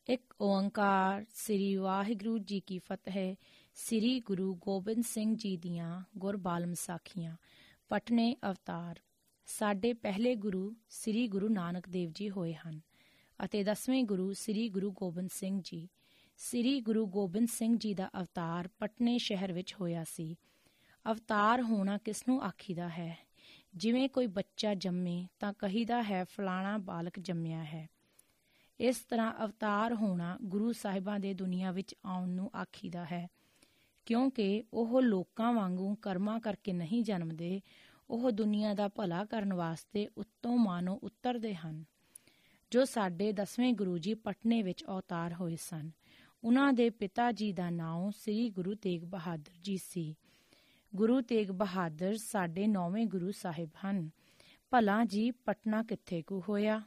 ਇੱਕ ਓਂਕਾਰ। ਸ੍ਰੀ ਵਾਹਿਗੁਰੂ ਜੀ ਕੀ ਫਤਿਹ। ਸ੍ਰੀ ਗੁਰੂ ਗੋਬਿੰਦ ਸਿੰਘ ਜੀ ਦੀਆਂ ਗੁਰਬਾਲਮ ਸਾਖੀਆਂ। ਪਟਨੇ ਅਵਤਾਰ। ਸਾਡੇ ਪਹਿਲੇ ਗੁਰੂ ਸ੍ਰੀ ਗੁਰੂ ਨਾਨਕ ਦੇਵ ਜੀ ਹੋਏ ਹਨ ਅਤੇ 10ਵੇਂ ਗੁਰੂ ਸ੍ਰੀ ਗੁਰੂ ਗੋਬਿੰਦ ਸਿੰਘ ਜੀ। ਸ੍ਰੀ ਗੁਰੂ ਗੋਬਿੰਦ ਸਿੰਘ ਜੀ ਦਾ ਅਵਤਾਰ ਪਟਨੇ ਸ਼ਹਿਰ ਵਿੱਚ ਹੋਇਆ ਸੀ। ਅਵਤਾਰ ਹੋਣਾ ਕਿਸ ਨੂੰ ਆਖੀਦਾ ਹੈ? ਜਿਵੇਂ ਕੋਈ ਬੱਚਾ ਜੰਮੇ ਤਾਂ ਕਹੀਦਾ ਹੈ ਫਲਾਣਾ ਬਾਲਕ ਜੰਮਿਆ ਹੈ। ਇਸ ਤਰ੍ਹਾਂ ਅਵਤਾਰ ਹੋਣਾ ਗੁਰੂ ਸਾਹਿਬਾਂ ਦੇ ਦੁਨੀਆ ਵਿੱਚ ਆਉਣ ਨੂੰ ਆਖੀਦਾ ਹੈ, ਕਿਉਂਕਿ ਉਹ ਲੋਕਾਂ ਵਾਂਗੂ ਕਰਮਾਂ ਕਰਕੇ ਨਹੀਂ ਜਨਮਦੇ। ਉਹ ਦੁਨੀਆ ਦਾ ਭਲਾ ਕਰਨ ਵਾਸਤੇ ਉੱਤੋਂ ਮਾਨੋਂ ਉਤਰਦੇ ਹਨ। ਜੋ ਸਾਡੇ 10ਵੇਂ ਗੁਰੂ ਜੀ ਪਟਨੇ ਵਿੱਚ ਅਵਤਾਰ ਹੋਏ ਸਨ, ਉਹਨਾਂ ਦੇ ਪਿਤਾ ਜੀ ਦਾ ਨਾਮ ਸ੍ਰੀ ਗੁਰੂ ਤੇਗ ਬਹਾਦਰ ਜੀ ਸੀ। ਗੁਰੂ ਤੇਗ ਬਹਾਦਰ ਸਾਡੇ 9ਵੇਂ ਗੁਰੂ ਸਾਹਿਬ ਹਨ। ਭਲਾ ਜੀ ਪਟਨਾ ਕਿੱਥੇ ਕੁ ਹੋਇਆ?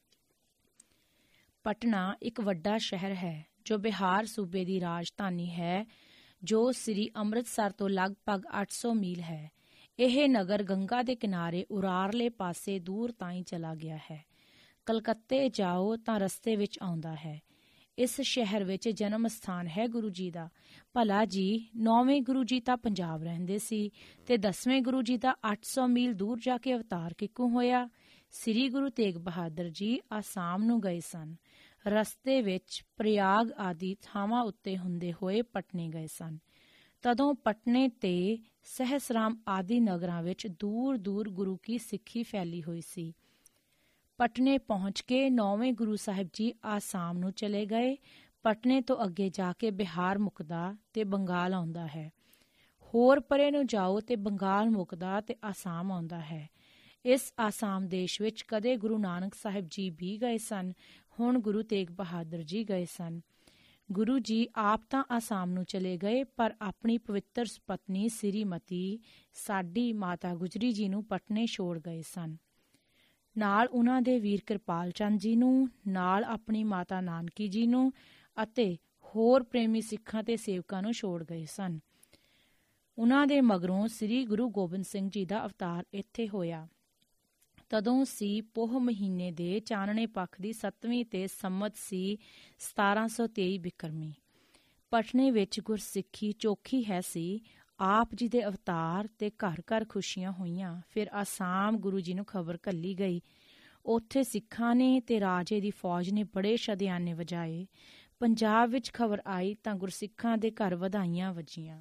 ਪਟਨਾ ਇੱਕ ਵੱਡਾ ਸ਼ਹਿਰ ਹੈ ਜੋ ਬਿਹਾਰ ਸੂਬੇ ਦੀ ਰਾਜਧਾਨੀ ਹੈ, ਜੋ ਸ੍ਰੀ ਅੰਮ੍ਰਿਤਸਰ ਤੋਂ ਲਗਭਗ 800 ਮੀਲ ਹੈ। ਇਹ ਨਗਰ ਗੰਗਾ ਦੇ ਕਿਨਾਰੇ ਉਰਾਰਲੇ ਪਾਸੇ ਦੂਰ ਤਾਈਂ ਚਲਾ ਗਿਆ ਹੈ। ਕਲਕੱਤੇ ਜਾਓ ਤਾਂ ਰਸਤੇ ਵਿੱਚ ਆਉਂਦਾ ਹੈ। ਇਸ ਸ਼ਹਿਰ ਵਿੱਚ ਜਨਮ ਸਥਾਨ ਹੈ ਗੁਰੂ ਜੀ ਦਾ। ਭਲਾ ਜੀ 9ਵੇਂ ਗੁਰੂ ਜੀ ਤਾਂ ਪੰਜਾਬ ਰਹਿੰਦੇ ਸੀ ਤੇ 10ਵੇਂ ਗੁਰੂ ਜੀ ਦਾ 800 ਮੀਲ ਦੂਰ ਜਾ ਕੇ ਅਵਤਾਰ ਕਿੱਕੂ ਹੋਇਆ? ਸ੍ਰੀ ਗੁਰੂ ਤੇਗ ਬਹਾਦਰ ਜੀ ਆਸਾਮ ਨੂੰ ਗਏ ਸਨ। ਰਸਤੇ ਵਿੱਚ ਪ੍ਰਯਾਗ ਆਦਿ ਥਾਵਾਂ ਉੱਤੇ ਹੁੰਦੇ ਹੋਏ ਪਟਨੇ ਗਏ ਸਨ। ਤਦੋਂ ਪਟਨੇ ਤੇ ਸਹਿਸਰਾਮ ਆਦਿ ਨਗਰਾਂ ਵਿੱਚ ਦੂਰ ਦੂਰ ਗੁਰੂ ਕੀ ਸਿੱਖੀ ਫੈਲੀ ਹੋਈ ਸੀ। ਪਟਨੇ ਪਹੁੰਚ ਕੇ 9ਵੇਂ ਗੁਰੂ ਸਾਹਿਬ ਜੀ ਆਸਾਮ ਨੂੰ ਚਲੇ ਗਏ। ਪਟਨੇ ਤੋਂ ਅੱਗੇ ਜਾ ਕੇ ਬਿਹਾਰ ਮੁੱਕਦਾ ਤੇ ਬੰਗਾਲ ਆਉਂਦਾ ਹੈ। ਹੋਰ ਪਰੇ ਨੂੰ ਜਾਓ ਤੇ ਬੰਗਾਲ ਮੁੱਕਦਾ ਤੇ ਆਸਾਮ ਆਉਂਦਾ ਹੈ। ਇਸ ਆਸਾਮ ਦੇਸ਼ ਵਿੱਚ ਕਦੇ ਗੁਰੂ ਨਾਨਕ ਸਾਹਿਬ ਜੀ ਵੀ ਗਏ ਸਨ। ਹੁਣ ਗੁਰੂ ਤੇਗ ਬਹਾਦਰ ਜੀ ਗਏ ਸਨ। ਗੁਰੂ ਜੀ ਆਪ ਤਾਂ ਆਸਾਮ ਨੂੰ ਚਲੇ ਗਏ, ਪਰ ਆਪਣੀ ਪਵਿੱਤਰ ਪਤਨੀ ਸ੍ਰੀਮਤੀ ਸਾਡੀ ਮਾਤਾ ਗੁਜਰੀ ਜੀ ਨੂੰ ਪਟਨੇ ਛੋੜ ਗਏ ਸਨ। ਨਾਲ ਉਹਨਾਂ ਦੇ ਵੀਰ ਕਿਰਪਾਲ ਚੰਦ ਜੀ ਨੂੰ, ਨਾਲ ਆਪਣੀ ਮਾਤਾ ਨਾਨਕੀ ਜੀ ਨੂੰ ਅਤੇ ਹੋਰ ਪ੍ਰੇਮੀ ਸਿੱਖਾਂ ਤੇ ਸੇਵਕਾਂ ਨੂੰ ਛੋੜ ਗਏ ਸਨ। ਉਹਨਾਂ ਦੇ ਮਗਰੋਂ ਸ੍ਰੀ ਗੁਰੂ ਗੋਬਿੰਦ ਸਿੰਘ ਜੀ ਦਾ ਅਵਤਾਰ ਇੱਥੇ ਹੋਇਆ। ਤਦੋਂ ਸੀ ਪੋਹ ਮਹੀਨੇ ਦੇ ਚਾਨਣੇ ਪੱਖ ਦੀ 7ਵੀਂ ਤੇ ਸੰਮਤ ਸੀ 1723 ਬਿਕਰਮੀ। ਪਟਨੇ ਵਿੱਚ ਗੁਰਸਿੱਖੀ ਚੋਖੀ ਹੈ ਸੀ। ਆਪ ਜੀ ਦੇ ਅਵਤਾਰ ਤੇ ਘਰ ਘਰ ਖੁਸ਼ੀਆਂ ਹੋਈਆਂ। ਫਿਰ ਆਸਾਮ ਗੁਰੂ ਜੀ ਨੂੰ ਖਬਰ ਘੱਲੀ ਗਈ। ਉੱਥੇ ਸਿੱਖਾਂ ਨੇ ਤੇ ਰਾਜੇ ਦੀ ਫੌਜ ਨੇ ਬੜੇ ਸ਼ਦਿਆਨੇ ਵਜਾਏ। ਪੰਜਾਬ ਵਿੱਚ ਖਬਰ ਆਈ ਤਾਂ ਗੁਰਸਿੱਖਾਂ ਦੇ ਘਰ ਵਧਾਈਆਂ ਵੱਜੀਆਂ।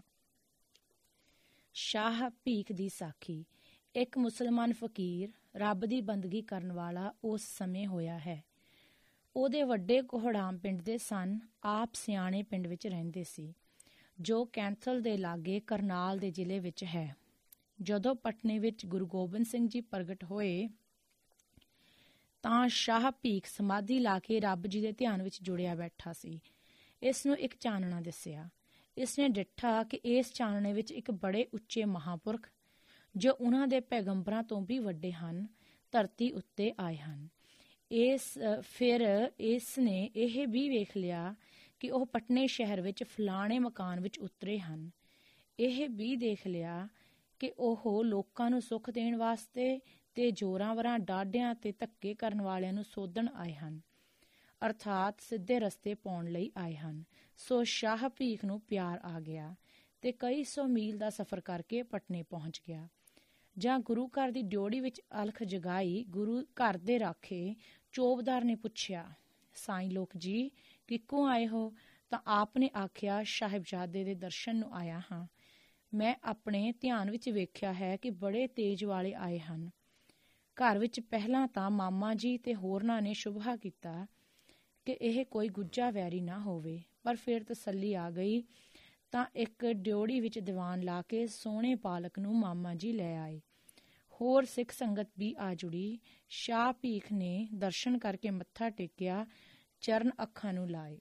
ਸ਼ਾਹ ਭੀਖ ਦੀ ਸਾਖੀ। ਇੱਕ ਮੁਸਲਮਾਨ ਫਕੀਰ ਰੱਬ ਦੀ ਬੰਦਗੀ ਕਰਨ ਵਾਲਾ ਉਸ ਸਮੇਂ ਹੋਇਆ ਹੈ। ਉਹਦੇ ਵੱਡੇ ਕੋਹੜਾਮ ਪਿੰਡ ਦੇ ਸਨ। ਆਪ ਸਿਆਣੇ ਪਿੰਡ ਵਿੱਚ ਰਹਿੰਦੇ ਸੀ, ਜੋ ਕੈਂਥਲ ਦੇ ਲਾਗੇ ਕਰਨਾਲ ਦੇ ਜ਼ਿਲ੍ਹੇ ਵਿੱਚ ਹੈ। ਜਦੋਂ ਪਟਨੇ ਵਿੱਚ ਗੁਰੂ ਗੋਬਿੰਦ ਸਿੰਘ ਜੀ ਪ੍ਰਗਟ ਹੋਏ ਤਾਂ ਸ਼ਾਹ ਭੀਖ ਸਮਾਧੀ ਲਾ ਕੇ ਰੱਬ ਜੀ ਦੇ ਧਿਆਨ ਵਿੱਚ ਜੁੜਿਆ ਬੈਠਾ ਸੀ। ਇਸ ਨੂੰ ਇੱਕ ਚਾਨਣਾ ਦਿਸਿਆ। ਇਸਨੇ ਡਿੱਠਾ ਕਿ ਇਸ ਚਾਨਣੇ ਵਿੱਚ ਇੱਕ ਬੜੇ ਉੱਚੇ ਮਹਾਂਪੁਰਖ, ਜੋ ਉਹਨਾਂ ਦੇ ਪੈਗੰਬਰਾਂ ਤੋਂ ਵੀ ਵੱਡੇ ਹਨ, ਧਰਤੀ ਉੱਤੇ ਆਏ ਹਨ। ਫਿਰ ਇਸ ਨੇ ਇਹ ਵੀ ਵੇਖ ਲਿਆ ਕਿ ਉਹ ਪਟਨੇ ਸ਼ਹਿਰ ਵਿੱਚ ਫਲਾਣੇ ਮਕਾਨ ਵਿੱਚ ਉਤਰੇ ਹਨ। ਇਹ ਵੀ ਦੇਖ ਲਿਆ ਕਿ ਉਹ ਲੋਕਾਂ ਨੂੰ ਸੁੱਖ ਦੇਣ ਵਾਸਤੇ ਤੇ ਜ਼ੋਰਾਂਵਰਾਂ ਡਾਢਿਆਂ ਤੇ ਧੱਕੇ ਕਰਨ ਵਾਲਿਆਂ ਨੂੰ ਸੋਧਣ ਆਏ ਹਨ, ਅਰਥਾਤ ਸਿੱਧੇ ਰਸਤੇ ਪਾਉਣ ਲਈ ਆਏ ਹਨ। ਸੋ ਸ਼ਾਹ ਭੀਖ ਨੂੰ ਪਿਆਰ ਆ ਗਿਆ ਤੇ ਕਈ ਸੌ ਮੀਲ ਦਾ ਸਫ਼ਰ ਕਰਕੇ ਪਟਨੇ ਪਹੁੰਚ ਗਿਆ। ਜਾਂ ਗੁਰੂ ਘਰ ਦੀ ਡਿਓੜੀ ਵਿੱਚ ਅਲਖ ਜਗਾਈ। ਗੁਰੂ ਘਰ ਦੇ ਰਾਖੇ ਚੌਬਦਾਰ ਨੇ ਪੁੱਛਿਆ, ਸਾਈਂ ਲੋਕ ਜੀ ਕਿੱਕੋਂ ਆਏ ਹੋ? ਤਾਂ ਆਪ ਨੇ ਆਖਿਆ, ਸਾਹਿਬਜ਼ਾਦੇ ਦੇ ਦਰਸ਼ਨ ਨੂੰ ਆਇਆ ਹਾਂ। ਮੈਂ ਆਪਣੇ ਧਿਆਨ ਵਿੱਚ ਵੇਖਿਆ ਹੈ ਕਿ ਬੜੇ ਤੇਜ ਵਾਲੇ ਆਏ ਹਨ। ਘਰ ਵਿੱਚ ਪਹਿਲਾਂ ਤਾਂ ਮਾਮਾ ਜੀ ਤੇ ਹੋਰਨਾਂ ਨੇ ਸ਼ੁਬਹਾ ਕੀਤਾ ਕਿ ਇਹ ਕੋਈ ਗੁੱਜਾ ਵੈਰੀ ਨਾ ਹੋਵੇ, ਪਰ ਫਿਰ ਤਸੱਲੀ ਆ ਗਈ ਤਾਂ ਇੱਕ ਡਿਓੜੀ ਵਿੱਚ ਦੀਵਾਨ ਲਾ ਕੇ ਸੋਹਣੇ ਬਾਲਕ ਨੂੰ ਮਾਮਾ ਜੀ ਲੈ ਆਏ। ਹੋਰ ਸਿੱਖ ਸੰਗਤ ਵੀ ਆ ਜੁੜੀ। ਸ਼ਾਹ ਭੀਖ ਨੇ ਦਰਸ਼ਨ ਕਰਕੇ ਮੱਥਾ ਟੇਕਿਆ, ਚਰਨ ਅੱਖਾਂ ਨੂੰ ਲਾਏ।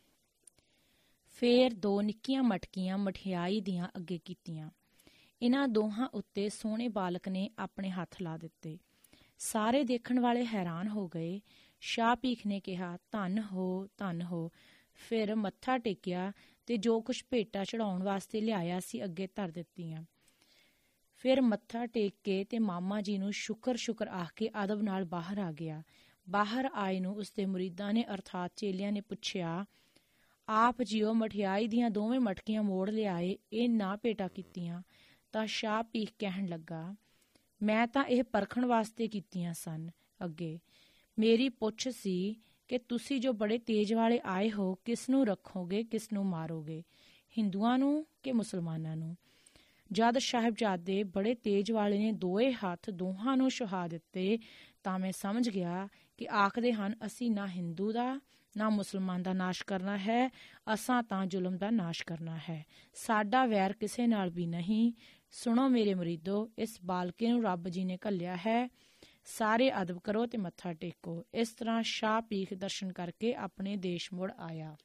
ਫੇਰ 2 ਨਿੱਕੀਆਂ ਮਟਕੀਆਂ ਮਠਿਆਈ ਦੀਆਂ ਅੱਗੇ ਕੀਤੀਆਂ। ਇਹਨਾਂ ਦੋਹਾਂ ਉੱਤੇ ਸੋਹਣੇ ਬਾਲਕ ਨੇ ਆਪਣੇ ਹੱਥ ਲਾ ਦਿੱਤੇ। ਸਾਰੇ ਦੇਖਣ ਵਾਲੇ ਹੈਰਾਨ ਹੋ ਗਏ। ਸ਼ਾਹ ਭੀਖ ਨੇ ਕਿਹਾ, ਧੰਨ ਹੋ, ਧੰਨ ਹੋ। ਫਿਰ ਮੱਥਾ ਟੇਕਿਆ ਤੇ ਜੋ ਕੁਛ ਭੇਟਾ ਚੜਾਉਣ ਵਾਸਤੇ ਲਿਆਇਆ ਸੀ ਅੱਗੇ ਧਰ ਦਿੱਤੀਆਂ। ਫਿਰ ਮੱਥਾ ਟੇਕ ਕੇ ਤੇ ਮਾਮਾ ਜੀ ਨੂੰ ਸ਼ੁਕਰ ਸ਼ੁਕਰ ਆਖ ਕੇ ਅਦਬ ਨਾਲ ਬਾਹਰ ਆ ਗਿਆ। ਬਾਹਰ ਆਏ ਨੂੰ ਉਸਦੇ ਮੁਰੀਦਾਂ ਨੇ ਅਰਥਾਤ ਚੇਲਿਆਂ ਨੇ ਪੁੱਛਿਆ, ਆਪ ਜੀਓ ਮਠਿਆਈ ਦੀਆਂ ਦੋਵੇਂ ਮਟਕੀਆਂ ਮੋੜ ਲਿਆਏ, ਇਹ ਨਾ ਭੇਟਾ ਕੀਤੀਆਂ। ਤਾਂ ਸ਼ਾਹ ਪੀਰ ਕਹਿਣ ਲੱਗਾ, ਮੈਂ ਤਾਂ ਇਹ ਪਰਖਣ ਵਾਸਤੇ ਕੀਤੀਆਂ ਸਨ। ਅੱਗੇ ਮੇਰੀ ਪੁੱਛ ਸੀ ਕਿ ਤੁਸੀਂ ਜੋ ਬੜੇ ਤੇਜ ਵਾਲੇ ਆਏ ਹੋ, ਕਿਸ ਨੂੰ ਰੱਖੋਗੇ, ਕਿਸ ਨੂੰ ਮਾਰੋਗੇ, ਹਿੰਦੂਆਂ ਨੂੰ ਕਿ ਮੁਸਲਮਾਨਾਂ ਨੂੰ? ਜਦ ਸਾਹਿਬਜ਼ਾਦੇ ਬੜੇ ਤੇਜ ਵਾਲੇ ਨੇ ਦੋਏ ਹੱਥ ਦੋਹਾਂ ਨੂੰ ਛੁਹਾ ਦਿੱਤੇ ਤਾਂ ਮੈਂ ਸਮਝ ਗਿਆ ਕਿ ਆਖਦੇ ਹਨ, ਅਸੀਂ ਨਾ ਹਿੰਦੂ ਦਾ ਨਾ ਮੁਸਲਮਾਨ ਦਾ ਨਾਸ਼ ਕਰਨਾ ਹੈ, ਅਸਾਂ ਤਾਂ ਜ਼ੁਲਮ ਦਾ ਨਾਸ਼ ਕਰਨਾ ਹੈ। ਸਾਡਾ ਵੈਰ ਕਿਸੇ ਨਾਲ ਵੀ ਨਹੀਂ। ਸੁਣੋ ਮੇਰੇ ਮੁਰੀਦੋ, ਇਸ ਬਾਲਕੇ ਨੂੰ ਰੱਬ ਜੀ ਨੇ ਘੱਲਿਆ ਹੈ, ਸਾਰੇ ਅਦਬ ਕਰੋ ਤੇ ਮੱਥਾ ਟੇਕੋ। ਇਸ ਤਰ੍ਹਾਂ ਸ਼ਾਹ ਪੀਰ ਦਰਸ਼ਨ ਕਰਕੇ ਆਪਣੇ ਦੇਸ਼ ਮੁੜ ਆਇਆ।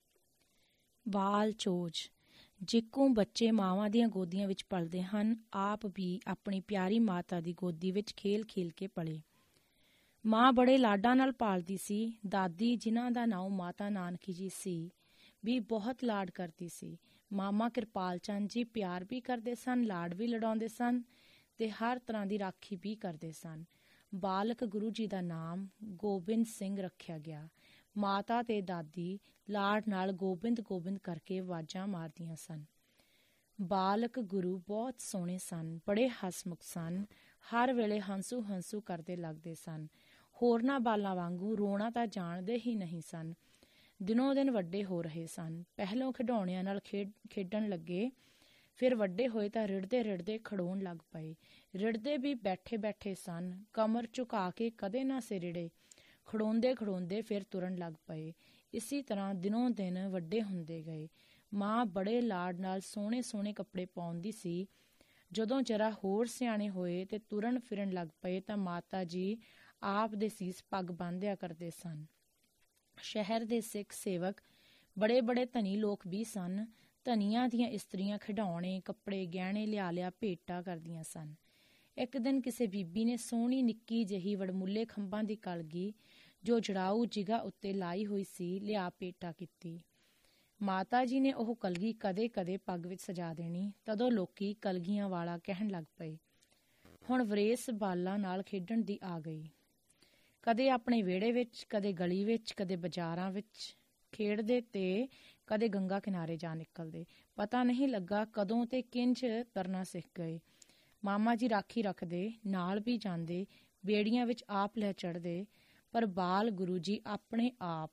ਬਾਲ ਚੋਜ। ਜਿੱਕੂ ਬੱਚੇ ਮਾਵਾਂ ਦੀਆਂ ਗੋਦੀਆਂ ਵਿੱਚ ਪਲਦੇ ਹਨ, ਆਪ ਵੀ ਆਪਣੀ ਪਿਆਰੀ ਮਾਤਾ ਦੀ ਗੋਦੀ ਵਿੱਚ ਖੇਲ ਖੇਲ ਕੇ ਪਲੇ। ਮਾਂ ਬੜੇ ਲਾਡਾਂ ਨਾਲ ਪਾਲਦੀ ਸੀ। ਦਾਦੀ, ਜਿਨ੍ਹਾਂ ਦਾ ਨਾਮ ਮਾਤਾ ਨਾਨਕੀ ਜੀ ਸੀ, ਵੀ ਬਹੁਤ ਲਾਡ ਕਰਦੀ ਸੀ। ਮਾਮਾ ਕਿਰਪਾਲ ਚੰਦ ਜੀ ਪਿਆਰ ਵੀ ਕਰਦੇ ਸਨ, ਲਾਡ ਵੀ ਲਡਾਉਂਦੇ ਸਨ ਤੇ ਹਰ ਤਰ੍ਹਾਂ ਦੀ ਰਾਖੀ ਵੀ ਕਰਦੇ ਸਨ। ਬਾਲਕ ਗੁਰੂ ਜੀ ਦਾ ਨਾਮ ਗੋਬਿੰਦ ਸਿੰਘ ਰੱਖਿਆ ਗਿਆ। ਮਾਤਾ ਤੇ ਦਾਦੀ ਲਾਡ ਨਾਲ ਗੋਬਿੰਦ ਗੋਬਿੰਦ ਕਰਕੇ ਆਵਾਜ਼ਾਂ ਮਾਰਦੀਆਂ ਸਨ। ਬਾਲਕ ਗੁਰੂ ਬਹੁਤ ਸੋਹਣੇ ਸਨ, ਬੜੇ ਹਸਮੁਖ ਸਨ, ਹਰ ਵੇਲੇ ਹੰਸੂ ਹੰਸੂ ਕਰਦੇ ਲੱਗਦੇ ਸਨ। ਹੋਰਨਾਂ ਬਾਲਾਂ ਵਾਂਗੂ ਰੋਣਾ ਤਾਂ ਜਾਣਦੇ ਹੀ ਨਹੀਂ ਸਨ। ਦਿਨੋਂ ਦਿਨ ਵੱਡੇ ਹੋ ਰਹੇ ਸਨ। ਪਹਿਲੋਂ ਖਿਡੌਣਿਆਂ ਨਾਲ ਖੇਡਣ ਲੱਗੇ, ਫਿਰ ਵੱਡੇ ਹੋਏ ਤਾਂ ਰਿੜਦੇ ਰਿੜਦੇ ਖੜੋਣ ਲੱਗ ਪਏ। ਰਿੜਦੇ ਵੀ ਬੈਠੇ ਬੈਠੇ ਸਨ, ਕਮਰ ਝੁਕਾ ਕੇ ਕਦੇ ਨਾ ਸੇ ਰਿੜੇ। ਖੜੋਂਦੇ ਖੜੋਂਦੇ ਫਿਰ ਤੁਰਨ ਲੱਗ ਪਏ। ਇਸੀ ਤਰ੍ਹਾਂ ਦਿਨੋਂ ਦਿਨ ਵੱਡੇ ਹੁੰਦੇ ਗਏ। ਮਾਂ ਬੜੇ ਲਾਡ ਨਾਲ ਸੋਹਣੇ ਸੋਹਣੇ ਕੱਪੜੇ ਪਾਉਂਦੀ ਸੀ। ਜਦੋਂ ਜਰਾ ਹੋਰ ਸਿਆਣੇ ਹੋਏ ਤੇ ਤੁਰਨ ਫਿਰਨ ਲੱਗ ਪਏ ਤਾਂ ਮਾਤਾ ਜੀ ਆਪ ਦੇ ਸੀਸ ਪੱਗ ਬੰਨ੍ਹਿਆ ਕਰਦੇ ਸਨ। ਸ਼ਹਿਰ ਦੇ ਸਿੱਖ ਸੇਵਕ ਬੜੇ ਬੜੇ ਧਨੀ ਲੋਕ ਵੀ ਸਨ। ਧਨੀਆਂ ਦੀਆਂ ਇਸਤਰੀਆਂ ਖਿਡੌਣੇ, ਕੱਪੜੇ, ਗਹਿਣੇ ਲਿਆ ਭੇਟਾ ਕਰਦੀਆਂ ਸਨ। ਇੱਕ ਦਿਨ ਕਿਸੇ ਬੀਬੀ ਨੇ ਸੋਹਣੀ ਨਿੱਕੀ ਜਿਹੀ ਵਡਮੁੱਲੇ ਖੰਭਾਂ ਦੀ ਕਲਗੀ, ਜੋ ਜੜਾਊ ਜਿਗਾ ਉੱਤੇ ਲਾਈ ਹੋਈ ਸੀ, ਲਿਆ ਭੇਟਾ ਕੀਤੀ। ਮਾਤਾ ਜੀ ਨੇ ਉਹ ਕਲਗੀ ਕਦੇ ਕਦੇ ਪੱਗ ਵਿੱਚ ਸਜਾ ਦੇਣੀ। ਤਦੋਂ ਲੋਕੀ ਕਲਗੀਆਂ ਵਾਲਾ ਕਹਿਣ ਲੱਗ ਪਏ। ਹੁਣ ਵਰੇਸ ਬਾਲਾਂ ਨਾਲ ਖੇਡਣ ਦੀ ਆ ਗਈ। ਕਦੇ ਆਪਣੇ ਵਿਹੜੇ ਵਿੱਚ, ਕਦੇ ਗਲੀ ਵਿੱਚ, ਕਦੇ ਬਾਜ਼ਾਰਾਂ ਵਿੱਚ ਖੇਡਦੇ ਤੇ ਕਦੇ ਗੰਗਾ ਕਿਨਾਰੇ ਜਾ ਨਿਕਲਦੇ। ਪਤਾ ਨਹੀਂ ਲੱਗਾ ਕਦੋਂ ਤੇ ਕਿੰਜ ਤਰਨਾ ਸਿੱਖ ਗਏ। ਮਾਮਾ ਜੀ ਰਾਖੀ ਰੱਖਦੇ, ਨਾਲ ਵੀ ਜਾਂਦੇ, ਬੇੜੀਆਂ ਵਿੱਚ ਆਪ ਲੈ ਚੜ੍ਹਦੇ। ਪਰ ਬਾਲ ਗੁਰੂ ਜੀ ਆਪਣੇ ਆਪ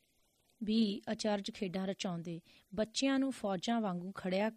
ਵੀ ਅਚਰਜ ਖੇਡਾਂ ਰਚਾਉਂਦੇ। ਬੱਚਿਆਂ ਨੂੰ ਫੌਜਾਂ ਵਾਂਗੂ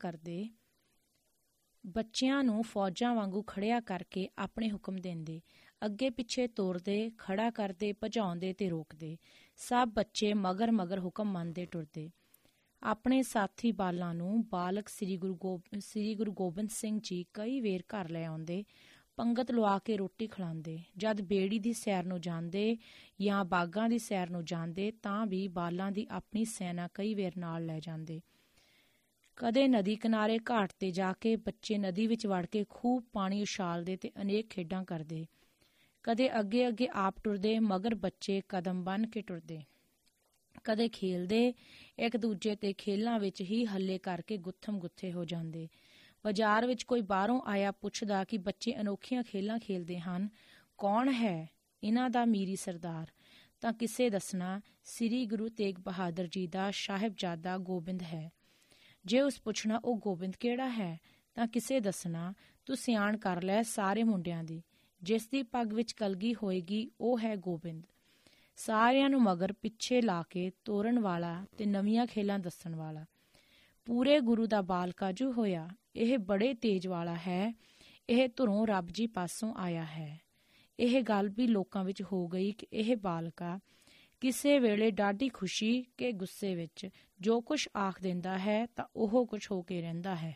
ਖੜਿਆ ਕਰਕੇ ਆਪਣੇ ਹੁਕਮ ਦਿੰਦੇ, ਅੱਗੇ ਪਿੱਛੇ ਤੋਰਦੇ, ਖੜਾ ਕਰਦੇ, ਭਜਾਉਂਦੇ ਤੇ ਰੋਕਦੇ। ਸਭ ਬੱਚੇ ਮਗਰ ਮਗਰ ਹੁਕਮ ਮੰਨਦੇ ਟੁਰਦੇ। ਆਪਣੇ ਸਾਥੀ ਬਾਲਾਂ ਨੂੰ ਬਾਲਕ ਸ੍ਰੀ ਗੁਰੂ ਗੋਬਿੰਦ ਸਿੰਘ ਜੀ ਕਈ ਵੇਰ ਘਰ ਲੈ ਆਉਂਦੇ, ਪੰਗਤ ਲਵਾ ਕੇ ਰੋਟੀ ਖਿਲਾਉਂਦੇ। ਜਦ ਬੇੜੀ ਦੀ ਸੈਰ ਨੂੰ ਜਾਂਦੇ ਜਾਂ ਬਾਗਾਂ ਦੀ ਸੈਰ ਨੂੰ ਜਾਂਦੇ ਤਾਂ ਵੀ ਬਾਲਾਂ ਦੀ ਆਪਣੀ ਸੈਨਾ ਕਈ ਵੇਰ ਨਾਲ ਲੈ ਜਾਂਦੇ। ਕਦੇ ਨਦੀ ਕਿਨਾਰੇ ਘਾਟ ਤੇ ਜਾ ਕੇ ਬੱਚੇ ਨਦੀ ਵਿੱਚ ਵੜ ਕੇ ਖੂਬ ਪਾਣੀ ਉਛਾਲਦੇ ਤੇ ਅਨੇਕ ਖੇਡਾਂ ਕਰਦੇ। ਕਦੇ ਅੱਗੇ ਅੱਗੇ ਆਪ ਟੁਰਦੇ, ਮਗਰ ਬੱਚੇ ਕਦਮ ਬੰਨ੍ਹ ਕੇ ਟੁਰਦੇ। ਕਦੇ ਖੇਲਦੇ, ਇੱਕ ਦੂਜੇ ਤੇ ਖੇਲਾਂ ਵਿੱਚ ਹੀ ਹੱਲੇ ਕਰਕੇ ਗੁੱਥਮ ਗੁੱਥੇ ਹੋ ਜਾਂਦੇ। ਬਾਜ਼ਾਰ ਵਿੱਚ ਕੋਈ ਬਾਹਰੋਂ ਆਇਆ ਪੁੱਛਦਾ ਕਿ ਬੱਚੇ ਅਨੋਖੀਆਂ ਖੇਲਾਂ ਖੇਲਦੇ ਹਨ, ਕੌਣ ਹੈ ਇਹਨਾਂ ਦਾ ਮੀਰੀ ਸਰਦਾਰ? ਤਾਂ ਕਿਸੇ ਦੱਸਣਾ ਸ੍ਰੀ ਗੁਰੂ ਤੇਗ ਬਹਾਦਰ ਜੀ ਦਾ ਸਾਹਿਬਜ਼ਾਦਾ ਗੋਬਿੰਦ ਹੈ। ਜੇ ਉਸ ਪੁੱਛਣਾ ਉਹ ਗੋਬਿੰਦ ਕਿਹੜਾ ਹੈ, ਤਾਂ ਕਿਸੇ ਦੱਸਣਾ ਤੂੰ ਸਿਆਣ ਕਰ ਲੈ ਸਾਰੇ ਮੁੰਡਿਆਂ ਦੀ, ਜਿਸ ਦੀ ਪੱਗ ਵਿੱਚ ਕਲਗੀ ਹੋਏਗੀ ਉਹ ਹੈ ਗੋਬਿੰਦ। ਸਾਰਿਆਂ ਨੂੰ ਮਗਰ ਪਿੱਛੇ ਲਾ ਕੇ ਤੋਰਨ ਵਾਲਾ ਤੇ ਨਵੀਆਂ ਖੇਲਾਂ ਦੱਸਣ ਵਾਲਾ। ਪੂਰੇ ਗੁਰੂ ਦਾ ਬਾਲਕਾਜੂ ਹੋਇਆ। ਇਹ ਬੜੇ ਤੇਜ ਵਾਲਾ ਹੈ, ਇਹ ਧੁਰੋਂ ਰੱਬ ਜੀ ਪਾਸੋਂ ਆਇਆ ਹੈ। ਇਹ ਗੱਲ ਵੀ ਲੋਕਾਂ ਵਿੱਚ ਹੋ ਗਈ ਕਿ ਇਹ ਬਾਲਕਾ ਕਿਸੇ ਵੇਲੇ ਡਾਢੀ ਖੁਸ਼ੀ ਕਿ ਗੁੱਸੇ ਵਿੱਚ ਜੋ ਕੁਛ ਆਖ ਦਿੰਦਾ ਹੈ ਤਾਂ ਉਹ ਕੁਛ ਹੋ ਕੇ ਰਹਿੰਦਾ ਹੈ।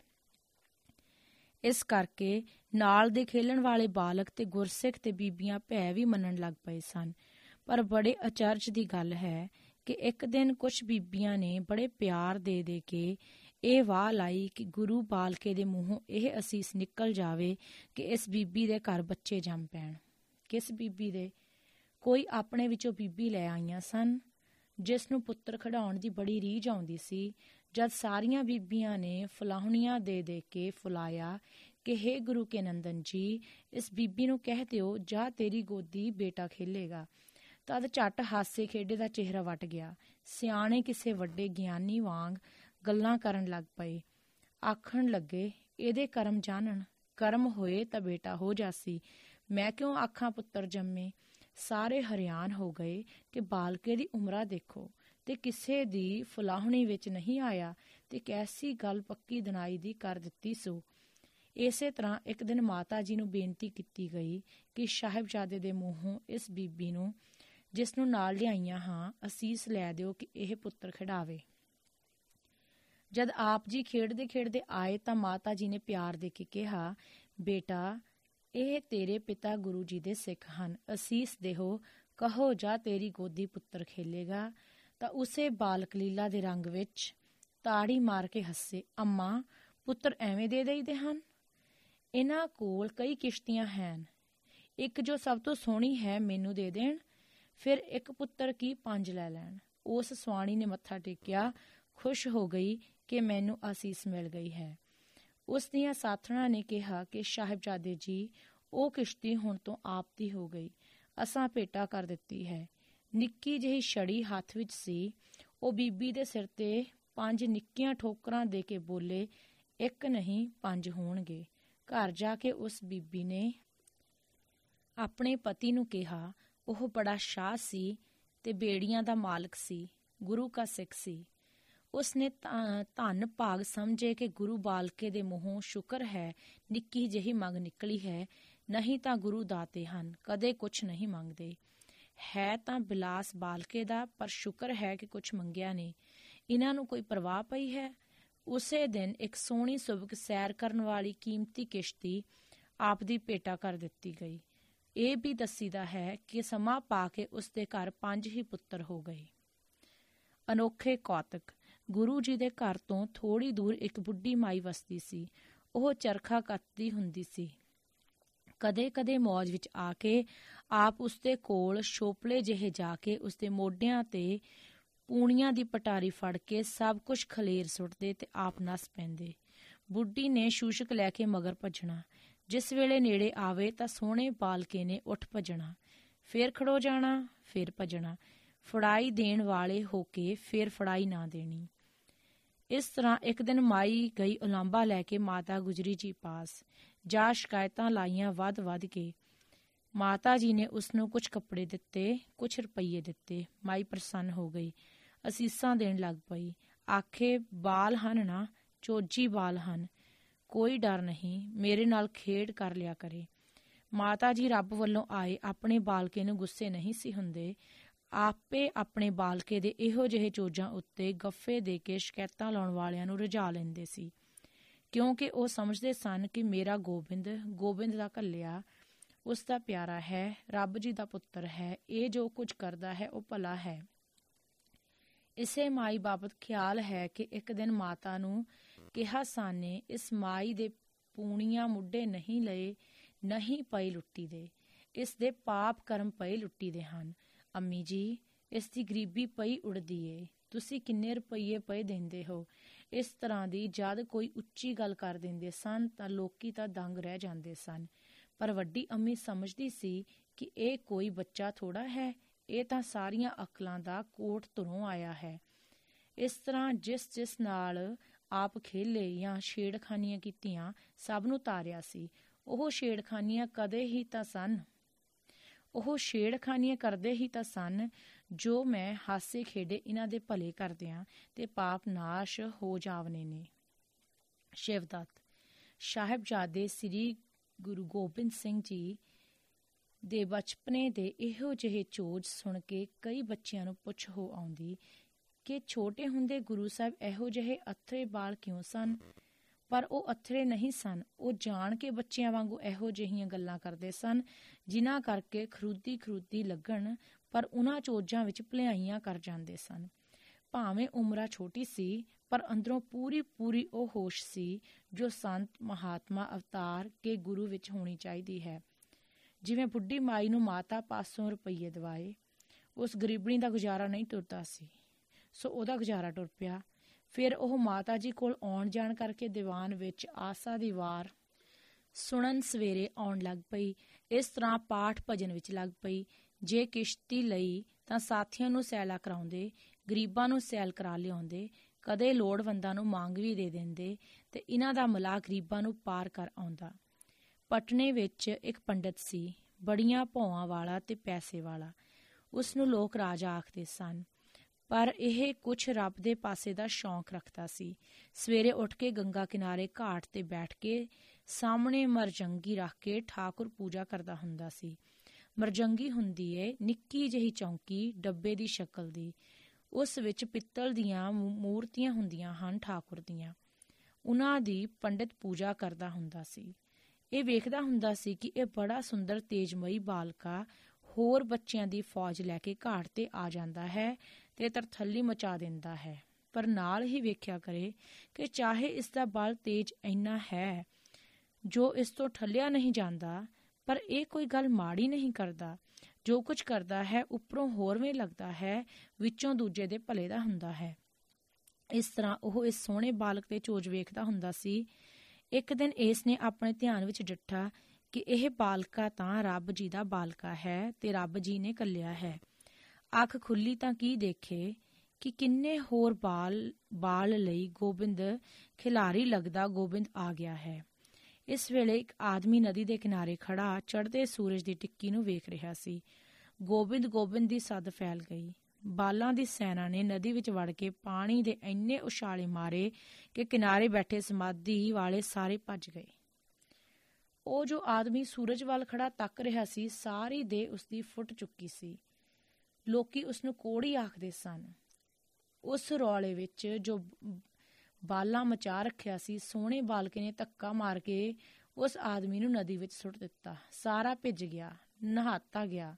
ਇਸ ਕਰਕੇ ਨਾਲ ਦੇ ਖੇਲਣ ਵਾਲੇ ਬਾਲਕ ਤੇ ਗੁਰਸਿੱਖ ਤੇ ਬੀਬੀਆਂ ਭੈ ਵੀ ਮੰਨਣ ਲੱਗ ਪਏ ਸਨ। ਪਰ ਬੜੇ ਅਚਰਜ ਦੀ ਗੱਲ ਹੈ ਕਿ ਇੱਕ ਦਿਨ ਕੁਛ ਬੀਬੀਆਂ ਨੇ ਬੜੇ ਪਿਆਰ ਦੇ ਦੇ ਕੇ ਇਹ ਵਾਹ ਲਾਈ ਕਿ ਗੁਰੂ ਬਾਲਕੇ ਦੇ ਮੂੰਹੋਂ ਇਹ ਅਸੀਸ ਨਿਕਲ ਜਾਵੇ ਕਿ ਇਸ ਬੀਬੀ ਦੇ ਘਰ ਬੱਚੇ ਜੰਮ ਪੈਣ। ਕਿਸ ਬੀਬੀ ਦੇ? ਕੋਈ ਆਪਣੇ ਵਿੱਚੋਂ ਬੀਬੀ ਲੈ ਆਈਆਂ ਸਨ ਜਿਸ ਨੂੰ ਪੁੱਤਰ ਖਿਡਾਉਣ ਦੀ ਬੜੀ ਰੀਝ ਆਉਂਦੀ ਸੀ। ਜਦ ਸਾਰੀਆਂ ਬੀਬੀਆਂ ਨੇ ਫਲਾਹੁਣੀਆਂ ਦੇ ਦੇ ਕੇ ਫੁਲਾਇਆ ਕਿ ਹੇ ਗੁਰੂ ਕੇ ਨੰਦਨ ਜੀ, ਇਸ ਬੀਬੀ ਨੂੰ ਕਹਿ ਦਿਓ ਜਾ ਤੇਰੀ ਗੋਦੀ ਬੇਟਾ ਖੇਲੇਗਾ। ਤਦ ਝੱਟ ਹਾਸੇ ਖੇਡੇ ਦਾ ਚਿਹਰਾ ਵੱਟ ਗਿਆ। ਸਿਆਣੇ ਕਿਸੇ ਵੱਡੇ ਗਿਆਨੀ ਵਾਂਗ ਗੱਲਾਂ ਕਰਨ ਲੱਗ ਪਏ। ਆਖਣ ਲੱਗੇ, ਇਹਦੇ ਕਰਮ ਜਾਣਨ, ਕਰਮ ਹੋਏ ਤਾਂ ਬੇਟਾ ਹੋ ਜਾਸੀ। ਮੈਂ ਕਿਉਂ ਆਖਾਂ ਪੁੱਤਰ ਜੰਮੇ। ਸਾਰੇ ਹਰਿਆਨ ਹੋ ਗਏ ਕਿ ਬਾਲਕੇ ਦੀ ਉਮਰਾ ਦੇਖੋ ਤੇ ਕਿਸੇ ਦੀ ਫੁਲਾਹਣੀ ਵਿੱਚ ਨਹੀਂ ਆਇਆ ਤੇ ਕੈਸੀ ਗੱਲ ਪੱਕੀ ਦਿਨਾਈ ਦੀ ਕਰ ਦਿੱਤੀ ਸੋ। ਇਸੇ ਤਰ੍ਹਾਂ ਇੱਕ ਦਿਨ ਮਾਤਾ ਜੀ ਨੂੰ ਬੇਨਤੀ ਕੀਤੀ ਗਈ ਕਿ ਸਾਹਿਬਜ਼ਾਦੇ ਦੇ ਮੂੰਹੋਂ ਇਸ ਬੀਬੀ ਨੂੰ, ਜਿਸ ਨੂੰ ਨਾਲ ਲਿਆਈਆਂ ਹਾਂ, ਅਸੀਸ ਲੈ ਦਿਓ ਕਿ ਇਹ ਪੁੱਤਰ ਖਿਡਾਵੇ। ਜਦ ਆਪ ਜੀ ਖੇਡਦੇ ਖੇਡਦੇ ਆਏ ਤਾਂ ਮਾਤਾ ਜੀ ਨੇ ਪਿਆਰ ਦੇ ਕੇ ਕਿਹਾ, ਬੇਟਾ ਇਹ ਤੇਰੇ ਪਿਤਾ ਗੁਰੂ ਜੀ ਦੇ ਸਿੱਖ ਹਨ, ਅਸੀਸ ਦੇਹੋ, ਕਹੋ ਜਾ ਤੇਰੀ ਗੋਦੀ ਪੁੱਤਰ ਖੇਲੇਗਾ। ਤਾਂ ਉਸੇ ਬਾਲਕ ਲੀਲਾ ਦੇ ਰੰਗ ਵਿੱਚ ਤਾੜੀ ਮਾਰ ਕੇ ਹੱਸੇ, ਅੰਮਾ ਪੁੱਤਰ ਐਵੇਂ ਦੇ ਦਈਦੇ ਹਨ? ਇਹਨਾਂ ਕੋਲ ਕਈ ਕਿਸ਼ਤੀਆਂ ਹਨ, ਇੱਕ ਜੋ ਸਭ ਤੋਂ ਸੋਹਣੀ ਹੈ ਮੈਨੂੰ ਦੇ ਦੇਣ, ਫਿਰ ਇੱਕ ਪੁੱਤਰ ਕੀ 5 ਲੈ ਲੈਣ। ਉਸ ਸਵਾਣੀ ਨੇ ਮੱਥਾ ਟੇਕਿਆ, ਖੁਸ਼ ਹੋ ਗਈ ਕਿ ਮੈਨੂੰ ਆਸੀਸ ਮਿਲ ਗਈ ਹੈ। ਉਸ ਦੀਆਂ ਸਾਥਣਾਂ ਨੇ ਕਿਹਾ ਕਿ ਸਾਹਿਬਜ਼ਾਦੇ ਜੀ, ਉਹ ਕਿਸ਼ਤੀ ਹੁਣ ਤੋਂ ਆਪ ਦੀ ਹੋ ਗਈ, ਅਸਾਂ ਭੇਟਾ ਕਰ ਦਿੱਤੀ ਹੈ। ਨਿੱਕੀ ਜਿਹੀ ਛੜੀ ਹੱਥ ਵਿੱਚ ਸੀ। ਉਹ ਬੀਬੀ ਦੇ ਸਿਰ ਤੇ 5 ਨਿੱਕੀਆਂ ਠੋਕਰਾਂ ਦੇ ਕੇ ਬੋਲੇ, ਇੱਕ ਨਹੀਂ 5 ਹੋਣਗੇ। ਘਰ ਜਾ ਕੇ ਉਸ ਬੀਬੀ ਨੇ ਆਪਣੇ ਪਤੀ ਨੂੰ ਕਿਹਾ, ਉਹ ਬੜਾ ਸ਼ਾਹ ਸੀ ਤੇ ਬੇੜੀਆਂ ਦਾ ਮਾਲਕ ਸੀ, ਗੁਰੂ ਕਾ ਸਿੱਖ ਸੀ। ਉਸਨੇ ਧੰਨ ਭਾਗ ਸਮਝੇ ਕਿ ਗੁਰੂ ਬਾਲਕੇ ਦੇ ਮੂੰਹੋਂ ਸ਼ੁਕਰ ਹੈ ਨਿੱਕੀ ਜਿਹੀ ਮੰਗ ਨਿਕਲੀ ਹੈ, ਨਹੀਂ ਤਾਂ ਗੁਰੂ ਦਾਤੇ ਹਨ, ਕਦੇ ਕੁਛ ਨਹੀਂ ਮੰਗਦੇ। ਹੈ ਤਾਂ ਬਿਲਾਸ ਬਾਲਕੇ ਦਾ, ਪਰ ਸ਼ੁਕਰ ਹੈ ਕਿ ਕੁਛ ਮੰਗਿਆ ਨਹੀਂ। ਇਹਨਾਂ ਨੂੰ ਕੋਈ ਪਰਵਾਹ ਪਈ ਹੈ। ਉਸੇ ਦਿਨ ਇੱਕ ਸੋਹਣੀ ਸੁਬਕ ਸੈਰ ਕਰਨ ਵਾਲੀ ਕੀਮਤੀ ਕਿਸ਼ਤੀ ਆਪ ਦੀ ਭੇਟਾ ਕਰ ਦਿੱਤੀ ਗਈ। ਇਹ ਵੀ ਦੱਸੀਦਾ ਹੈ ਕਿ ਸਮਾਂ ਪਾ ਕੇ ਉਸਦੇ ਘਰ 5 ਹੀ ਪੁੱਤਰ ਹੋ ਗਏ। ਅਨੋਖੇ ਕੌਤਕ। ਗੁਰੂ ਜੀ ਦੇ ਘਰ ਤੋਂ ਥੋੜ੍ਹੀ ਦੂਰ ਇੱਕ ਬੁੱਢੀ ਮਾਈ ਵਸਦੀ ਸੀ। ਉਹ ਚਰਖਾ ਕੱਤਦੀ ਹੁੰਦੀ ਸੀ। ਕਦੇ ਕਦੇ ਮੌਜ ਵਿੱਚ ਆ ਕੇ ਆਪ ਉਸਦੇ ਕੋਲ ਛੋਪਲੇ ਜਿਹੇ ਜਾ ਕੇ ਉਸਦੇ ਮੋਢਿਆਂ ਤੇ ਪੂਣੀਆਂ ਦੀ ਪਟਾਰੀ ਫੜ ਕੇ ਸਭ ਕੁਝ ਖਲੇਰ ਸੁੱਟਦੇ ਤੇ ਆਪ ਨੱਸ ਪੈਂਦੇ। ਬੁੱਢੀ ਨੇ ਸ਼ੂਸ਼ਕ ਲੈ ਕੇ ਮਗਰ ਭੱਜਣਾ। ਜਿਸ ਵੇਲੇ ਨੇੜੇ ਆਵੇ ਤਾਂ ਸੋਹਣੇ ਬਾਲਕੇ ਨੇ ਉੱਠ ਭੱਜਣਾ, ਫੇਰ ਖੜੋ ਜਾਣਾ, ਫੇਰ ਭੱਜਣਾ, ਫੜਾਈ ਦੇਣ ਵਾਲੇ ਹੋ ਕੇ ਫੇਰ ਫੜਾਈ ਨਾ ਦੇਣੀ। ਇਸ ਤਰ੍ਹਾਂ ਇੱਕ ਦਿਨ ਮਾਈ ਗਈ ਉਲਾਂਭਾ ਲੈ ਕੇ ਮਾਤਾ ਗੁਜਰੀ ਜੀ ਪਾਸ। ਜਾ ਸ਼ਿਕਾਇਤਾਂ ਲਾਈਆਂ ਵੱਧ ਕੇ। ਮਾਤਾ ਜੀ ਨੇ ਉਸਨੂੰ ਕੁਝ ਕੱਪੜੇ ਦਿੱਤੇ, ਕੁਝ ਰੁਪਈਏ ਦਿੱਤੇ। ਮਾਈ ਪ੍ਰਸੰਨ ਹੋ ਗਈ, ਅਸੀਸਾਂ ਦੇਣ ਲੱਗ ਪਈ। ਆਖੇ, ਬਾਲ ਹਨ ਨਾ, ਚੋਜੀ ਬਾਲ ਹਨ, ਕੋਈ ਡਰ ਨਹੀਂ, ਮੇਰੇ ਨਾਲ ਖੇਡ ਕਰ ਲਿਆ ਕਰੇ। ਮਾਤਾ ਜੀ ਰੱਬ ਵੱਲੋਂ ਆਏ ਆਪਣੇ ਬਾਲਕੇ ਨੂੰ ਗੁੱਸੇ ਨਹੀਂ ਸੀ ਹੁੰਦੇ। ਆਪੇ ਆਪਣੇ ਬਾਲਕੇ ਦੇ ਇਹੋ ਜਿਹੇ ਚੋਜਾਂ ਉੱਤੇ ਗੱਫੇ ਦੇ ਕੇ ਸ਼ਿਕਾਇਤਾਂ ਲਾਉਣ ਵਾਲਿਆਂ ਨੂੰ ਰੁਝਾ ਲੈਂਦੇ ਸੀ, ਕਿਉਂਕਿ ਉਹ ਸਮਝਦੇ ਸਨ ਕਿ ਮੇਰਾ ਗੋਬਿੰਦ ਦਾ ਘੱਲਿਆ, ਉਸ ਦਾ ਪਿਆਰਾ ਹੈ, ਰੱਬ ਜੀ ਦਾ ਪੁੱਤਰ ਹੈ, ਇਹ ਜੋ ਕੁਝ ਕਰਦਾ ਹੈ ਉਹ ਭਲਾ ਹੈ। ਇਸੇ ਮਾਈ ਬਾਬਤ ਖਿਆਲ ਹੈ ਕਿ ਇੱਕ ਦਿਨ ਮਾਤਾ ਨੂੰ ਕਿਹਾ ਸਾਨੇ, ਇਸ ਮਾਈ ਦੇ ਪੂਣੀਆਂ ਮੁੱਢੇ ਨਹੀਂ ਲਏ, ਨਹੀਂ ਪਏ ਲੁੱਟੀ ਦੇ, ਇਸ ਦੇ ਪਾਪ ਕਰਮ ਪਏ ਲੁੱਟੀ ਦੇ ਹਨ। ਅੰਮੀ ਜੀ, ਇਸ ਦੀ ਗਰੀਬੀ ਪਈ ਉੜਦੀ ਏ, ਤੁਸੀਂ ਕਿੰਨੇ ਰੁਪਈਏ ਪਏ ਦਿੰਦੇ ਹੋ। ਇਸ ਤਰ੍ਹਾਂ ਦੀ ਜਦ ਕੋਈ ਉੱਚੀ ਗੱਲ ਕਰ ਦਿੰਦੇ ਸਨ ਤਾਂ ਲੋਕੀ ਤਾਂ ਦੰਗ ਰਹਿ ਜਾਂਦੇ ਸਨ। ਪਰ ਵੱਡੀ ਅੰਮੀ ਸਮਝਦੀ ਸੀ ਕਿ ਇਹ ਕੋਈ ਬੱਚਾ ਥੋੜਾ ਹੈ, ਇਹ ਤਾਂ ਸਾਰੀਆਂ ਅਕਲਾਂ ਦਾ ਕੋਟ ਧੁਰੋਂ ਆਇਆ ਹੈ। ਇਸ ਤਰ੍ਹਾਂ ਜਿਸ ਨਾਲ ਆਪ ਖੇਲੇ ਜਾਂ ਛੇੜਖਾਨੀਆਂ ਕੀਤੀਆਂ, ਸਭ ਨੂੰ ਤਾਰਿਆ ਸੀ। ਉਹ ਛੇੜਖਾਨੀਆਂ ਕਰਦੇ ਹੀ ਤਾਂ ਸਨ ਜੋ ਮੈਂ ਹਾਸੇ ਖੇਡੇ ਇਹਨਾਂ ਦੇ ਭਲੇ ਕਰਦਿਆਂ ਤੇ ਪਾਪ ਨਾਸ਼ ਹੋ ਜਾਵਨੇ ਨੇ। ਸ਼ਿਵਦੱਤ। ਸਾਹਿਬਜ਼ਾਦੇ ਸ੍ਰੀ ਗੁਰੂ ਗੋਬਿੰਦ ਸਿੰਘ ਜੀ ਦੇ ਬਚਪਨੇ ਦੇ ਇਹੋ ਜਿਹੇ ਚੋਜ ਸੁਣ ਕੇ ਕਈ ਬੱਚਿਆਂ ਨੂੰ ਪੁੱਛ ਹੋ ਆਉਂਦੀ ਕਿ ਛੋਟੇ ਹੁੰਦੇ ਗੁਰੂ ਸਾਹਿਬ ਇਹੋ ਜਿਹੇ ਅਥਰੇ ਬਾਲ ਕਿਉਂ ਸਨ। ਪਰ ਉਹ ਅਥਰੇ ਨਹੀਂ ਸਨ, ਉਹ ਜਾਣ ਕੇ ਬੱਚਿਆਂ ਵਾਂਗੂ ਇਹੋ ਜਿਹੀਆਂ ਗੱਲਾਂ ਕਰਦੇ ਸਨ ਜਿਨ੍ਹਾਂ ਕਰਕੇ ਖਰੂਦੀ ਲੱਗਣ, ਪਰ ਉਹਨਾਂ ਚੋਜਾਂ ਵਿੱਚ ਭਲਾਈਆਂ ਕਰ ਜਾਂਦੇ ਸਨ। ਭਾਵੇਂ ਉਮਰਾਂ ਛੋਟੀ ਸੀ, ਪਰ ਅੰਦਰੋਂ ਪੂਰੀ ਉਹ ਹੋਸ਼ ਸੀ ਜੋ ਸੰਤ ਮਹਾਤਮਾ ਅਵਤਾਰ ਕੇ ਗੁਰੂ ਵਿੱਚ ਹੋਣੀ ਚਾਹੀਦੀ ਹੈ। ਜਿਵੇਂ ਬੁੱਢੀ ਮਾਈ ਨੂੰ ਮਾਤਾ ਪਾਸੋਂ ਰੁਪਈਏ ਦਵਾਏ, ਉਸ ਗਰੀਬਣੀ ਦਾ ਗੁਜ਼ਾਰਾ ਨਹੀਂ ਤੁਰਦਾ ਸੀ, ਸੋ ਉਹਦਾ ਗੁਜ਼ਾਰਾ ਟੁਰ ਪਿਆ। ਫਿਰ ਉਹ ਮਾਤਾ ਜੀ ਕੋਲ ਆਉਣ ਜਾਣ ਕਰਕੇ ਦੀਵਾਨ ਵਿੱਚ ਆਸਾ ਦੀ ਵਾਰ ਸੁਣਨ ਸਵੇਰੇ ਆਉਣ ਲੱਗ ਪਈ। ਇਸ ਤਰ੍ਹਾਂ ਪਾਠ ਭਜਨ ਵਿੱਚ ਲੱਗ ਪਈ। ਜੇ ਕਿਸ਼ਤੀ ਲਈ ਤਾਂ ਸਾਥੀਆਂ ਨੂੰ ਸੈਲਾ ਕਰਾਉਂਦੇ, ਗਰੀਬਾਂ ਨੂੰ ਸੈਲ ਕਰਾ ਲਿਆਉਂਦੇ, ਕਦੇ ਲੋੜਵੰਦਾਂ ਨੂੰ ਮੰਗ ਵੀ ਦੇ ਦਿੰਦੇ ਤੇ ਇਹਨਾਂ ਦਾ ਮਲਾਹ ਗਰੀਬਾਂ ਨੂੰ ਪਾਰ ਕਰ ਆਉਂਦਾ। ਪਟਨੇ ਵਿੱਚ ਇੱਕ ਪੰਡਤ ਸੀ, ਬੜੀਆਂ ਭੌਆਂ ਵਾਲਾ ਤੇ ਪੈਸੇ ਵਾਲਾ। ਉਸ ਨੂੰ ਲੋਕ ਰਾਜਾ ਆਖਦੇ ਸਨ, ਪਰ ਇਹ ਕੁਛ ਰੱਬ ਦੇ ਪਾਸੇ ਦਾ ਸ਼ੌਂਕ ਰੱਖਦਾ ਸੀ। ਸਵੇਰੇ ਉੱਠ ਕੇ ਗੰਗਾ ਕਿਨਾਰੇ ਘਾਟ ਤੇ ਬੈਠ ਕੇ ਸਾਹਮਣੇ ਮਰਜੰਗੀ ਰੱਖ ਕੇ ਠਾਕੁਰ ਪੂਜਾ ਕਰਦਾ ਹੁੰਦਾ ਸੀ। ਮਰਜੰਗੀ ਹੁੰਦੀ ਏ ਨਿੱਕੀ ਜਿਹੀ ਚੌਂਕੀ, ਡੱਬੇ ਦੀ ਸ਼ਕਲ ਦੀ। ਉਸ ਵਿੱਚ ਪਿੱਤਲ ਦੀਆਂ ਮੂਰਤੀਆਂ ਹੁੰਦੀਆਂ ਹਨ ਠਾਕੁਰ ਦੀਆਂ। ਉਹਨਾਂ ਦੀ ਪੰਡਿਤ ਪੂਜਾ ਕਰਦਾ ਹੁੰਦਾ ਸੀ। ਇਹ ਵੇਖਦਾ ਹੁੰਦਾ ਸੀ ਕਿ ਇਹ ਬੜਾ ਸੁੰਦਰ ਤੇਜਮਈ ਬਾਲਕਾ ਹੋਰ ਬੱਚਿਆਂ ਦੀ ਫੌਜ ਲੈ ਕੇ ਘਾਟ ਤੇ ਆ ਜਾਂਦਾ ਹੈ ਤੇ ਤਰਥੱਲੀ ਮਚਾ ਦਿੰਦਾ ਹੈ। ਪਰ ਨਾਲ ਹੀ ਵੇਖਿਆ ਕਰੇ ਕਿ ਚਾਹੇ ਇਸ ਦਾ ਬਲ ਤੇਜ ਇੰਨਾ ਹੈ ਜੋ ਇਸ ਤੋਂ ਠੱਲਿਆ ਨਹੀਂ ਜਾਂਦਾ, ਪਰ ਇਹ ਕੋਈ ਗੱਲ ਮਾੜੀ ਨਹੀਂ ਕਰਦਾ। ਜੋ ਕੁਝ ਕਰਦਾ ਹੈ ਉੱਪਰੋਂ ਹੋਰਵੇਂ ਲੱਗਦਾ ਹੈ, ਵਿੱਚੋਂ ਦੂਜੇ ਦੇ ਭਲੇ ਦਾ ਹੁੰਦਾ ਹੈ। ਇਸ ਤਰ੍ਹਾਂ ਉਹ ਇਸ ਸੋਹਣੇ ਬਾਲਕ ਦੇ ਚੋਜ ਵੇਖਦਾ ਹੁੰਦਾ ਸੀ। ਇੱਕ ਦਿਨ ਇਸ ਨੇ ਆਪਣੇ ਧਿਆਨ ਵਿੱਚ ਡਿੱਠਾ ਕਿ ਇਹ ਬਾਲਕਾ ਤਾਂ ਰੱਬ ਜੀ ਦਾ ਬਾਲਕਾ ਹੈ ਤੇ ਰੱਬ ਜੀ ਨੇ ਘੱਲਿਆ ਹੈ। ਅੱਖ ਖੁੱਲੀ ਤਾਂ ਕੀ ਦੇਖੇ ਕਿ ਕਿੰਨੇ ਹੋਰ ਬਾਲ ਲਈ ਗੋਬਿੰਦ ਖਿਲਾਰੀ ਲੱਗਦਾ ਗੋਬਿੰਦ ਆ ਗਿਆ ਹੈ। ਇਸ ਵੇਲੇ ਇੱਕ ਆਦਮੀ ਨਦੀ ਦੇ ਕਿਨਾਰੇ ਖੜਾ ਚੜ੍ਹਦੇ ਸੂਰਜ ਦੀ ਟਿੱਕੀ ਨੂੰ ਵੇਖ ਰਿਹਾ ਸੀ। ਗੋਬਿੰਦ ਗੋਬਿੰਦ ਦੀ ਸੱਦ ਫੈਲ ਗਈ। ਬਾਲਾਂ ਦੀ ਸੈਨਾ ਨੇ ਨਦੀ ਵਿੱਚ ਵੜ ਕੇ ਪਾਣੀ ਦੇ ਇੰਨੇ ਉਛਾਲੇ ਮਾਰੇ ਕਿ ਕਿਨਾਰੇ ਬੈਠੇ ਸਮਾਧੀ ਵਾਲੇ ਸਾਰੇ ਭੱਜ ਗਏ। ਉਹ ਜੋ ਆਦਮੀ ਸੂਰਜ ਵੱਲ ਖੜਾ ਤੱਕ ਰਿਹਾ ਸੀ, ਸਾਰੀ ਦੇਹ ਉਸਦੀ ਫੁੱਟ ਚੁੱਕੀ ਸੀ। ਲੋਕੀ ਉਸਨੂੰ ਕੋੜੀ ਆਖਦੇ ਸਨ। ਉਸ ਰੌਲੇ ਵਿੱਚ ਜੋ ਬਾਲਾਂ ਮਚਾ ਰੱਖਿਆ ਸੀ, ਸੋਹਣੇ ਬਾਲਕੇ ਨੇ ਧੱਕਾ ਮਾਰ ਕੇ ਉਸ ਆਦਮੀ ਨੂੰ ਨਦੀ ਵਿੱਚ ਸੁੱਟ ਦਿੱਤਾ। ਸਾਰਾ ਭਿੱਜ ਗਿਆ, ਨਹਾਤਾ ਗਿਆ।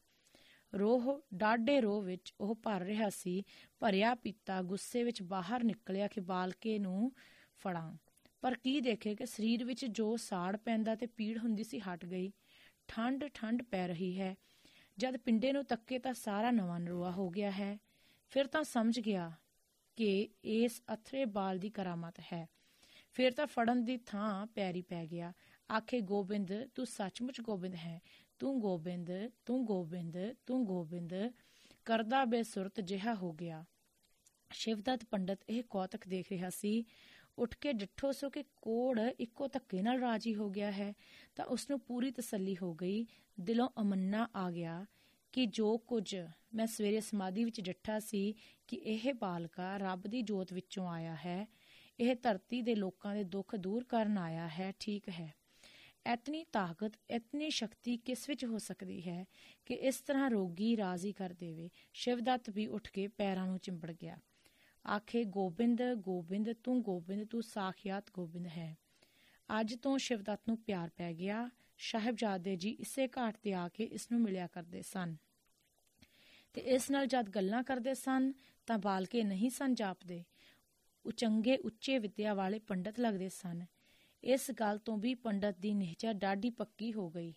ਡਾਢੇ ਰੋਹ ਵਿੱਚ ਉਹ ਭਰ ਰਿਹਾ ਸੀ। ਭਰਿਆ ਪੀਤਾ ਗੁੱਸੇ ਵਿੱਚ ਬਾਹਰ ਨਿਕਲਿਆ ਕਿ ਬਾਲਕੇ ਨੂੰ ਫੜਾਂ, ਪਰ ਕੀ ਦੇਖੇ ਕਿ ਸਰੀਰ ਵਿੱਚ ਜੋ ਸਾੜ ਪੈਂਦਾ ਤੇ ਪੀੜ ਹੁੰਦੀ ਸੀ ਹਟ ਗਈ। ਠੰਡ ਪੈ ਰਹੀ ਹੈ। ਜਦ ਪਿੰਡੇ ਨੂੰ ਤੱਕੇ ਤਾਂ ਸਾਰਾ ਨਵਾਂ ਨਰੋਆ ਹੋ ਗਿਆ ਹੈ। ਫਿਰ ਤਾਂ ਸਮਝ ਗਿਆ ਕਿ ਇਸ ਅਥਰੇ ਬਾਲ ਦੀ ਕਰਾਮਤ ਹੈ। ਫਿਰ ਤਾਂ ਫੜਨ ਦੀ ਥਾਂ ਪੈਰੀ ਪੈ ਗਿਆ। ਆਖੇ, ਗੋਬਿੰਦ ਤੂੰ ਸੱਚਮੁੱਚ ਗੋਬਿੰਦ ਹੈ, ਤੂੰ ਗੋਬਿੰਦ, ਤੂੰ ਗੋਬਿੰਦ, ਤੂੰ ਗੋਬਿੰਦ ਕਰਦਾ ਬੇਸੁਰਤ ਜਿਹਾ ਹੋ ਗਿਆ। ਸ਼ਿਵਦੱਤ ਪੰਡਤ ਇਹ ਕੌਤਕ ਦੇਖ ਰਿਹਾ ਸੀ। ਉੱਠ ਕੇ ਡਿੱਠੋ ਸੋ ਕਿ ਕੋੜ ਇੱਕੋ ਧੱਕੇ ਨਾਲ ਰਾਜੀ ਹੋ ਗਿਆ ਹੈ ਤਾਂ ਉਸਨੂੰ ਪੂਰੀ ਤਸੱਲੀ ਹੋ ਗਈ। ਦਿਲੋਂ ਅਮੰਨਾ ਆ ਗਿਆ ਕਿ ਜੋ ਕੁਝ ਮੈਂ ਸਵੇਰੇ ਸਮਾਧੀ ਵਿੱਚ ਡਿੱਠਾ ਸੀ ਕਿ ਇਹ ਬਾਲਕਾ ਰੱਬ ਦੀ ਜੋਤ ਵਿੱਚੋਂ ਆਇਆ ਹੈ, ਇਹ ਧਰਤੀ ਦੇ ਲੋਕਾਂ ਦੇ ਦੁੱਖ ਦੂਰ ਕਰਨ ਆਇਆ ਹੈ, ਠੀਕ ਹੈ। ਇਤਨੀ ਤਾਕਤ, ਇਤਨੀ ਸ਼ਕਤੀ ਕਿਸ ਵਿੱਚ ਹੋ ਸਕਦੀ ਹੈ ਕਿ ਇਸ ਤਰ੍ਹਾਂ ਰੋਗੀ ਰਾਜ਼ੀ ਕਰ ਦੇਵੇ। ਸ਼ਿਵਦੱਤ ਵੀ ਉੱਠ ਕੇ ਪੈਰਾਂ ਨੂੰ ਚਿੰਬੜ ਗਿਆ। ਆਖੇ, ਗੋਬਿੰਦ ਗੋਬਿੰਦ, ਤੂੰ ਗੋਬਿੰਦ, ਤੂੰ ਸਾਖਿਆਤ ਗੋਬਿੰਦ ਹੈ। ਅੱਜ ਤੋਂ ਸ਼ਿਵਦੱਤ ਨੂੰ ਪਿਆਰ ਪੈ ਗਿਆ। ਸਾਹਿਬਜ਼ਾਦੇ ਜੀ ਇਸੇ ਘਾਟ ਤੇ ਆ ਕੇ ਇਸ ਨੂੰ ਮਿਲਿਆ ਕਰਦੇ ਸਨ ਤੇ ਇਸ ਨਾਲ ਜਦ ਗੱਲਾਂ ਕਰਦੇ ਸਨ ਤਾਂ ਬਾਲਕੇ ਨਹੀਂ ਸਨ ਜਾਪਦੇ, ਚੰਗੇ ਉੱਚੇ ਵਿਦਿਆ ਵਾਲੇ ਪੰਡਤ ਲੱਗਦੇ ਸਨ। ਇਸ ਗੱਲ ਤੋਂ ਵੀ ਪੰਡਤ ਦੀ ਨਿਹਚਾ ਡਾਢੀ ਪੱਕੀ ਹੋ ਗਈ।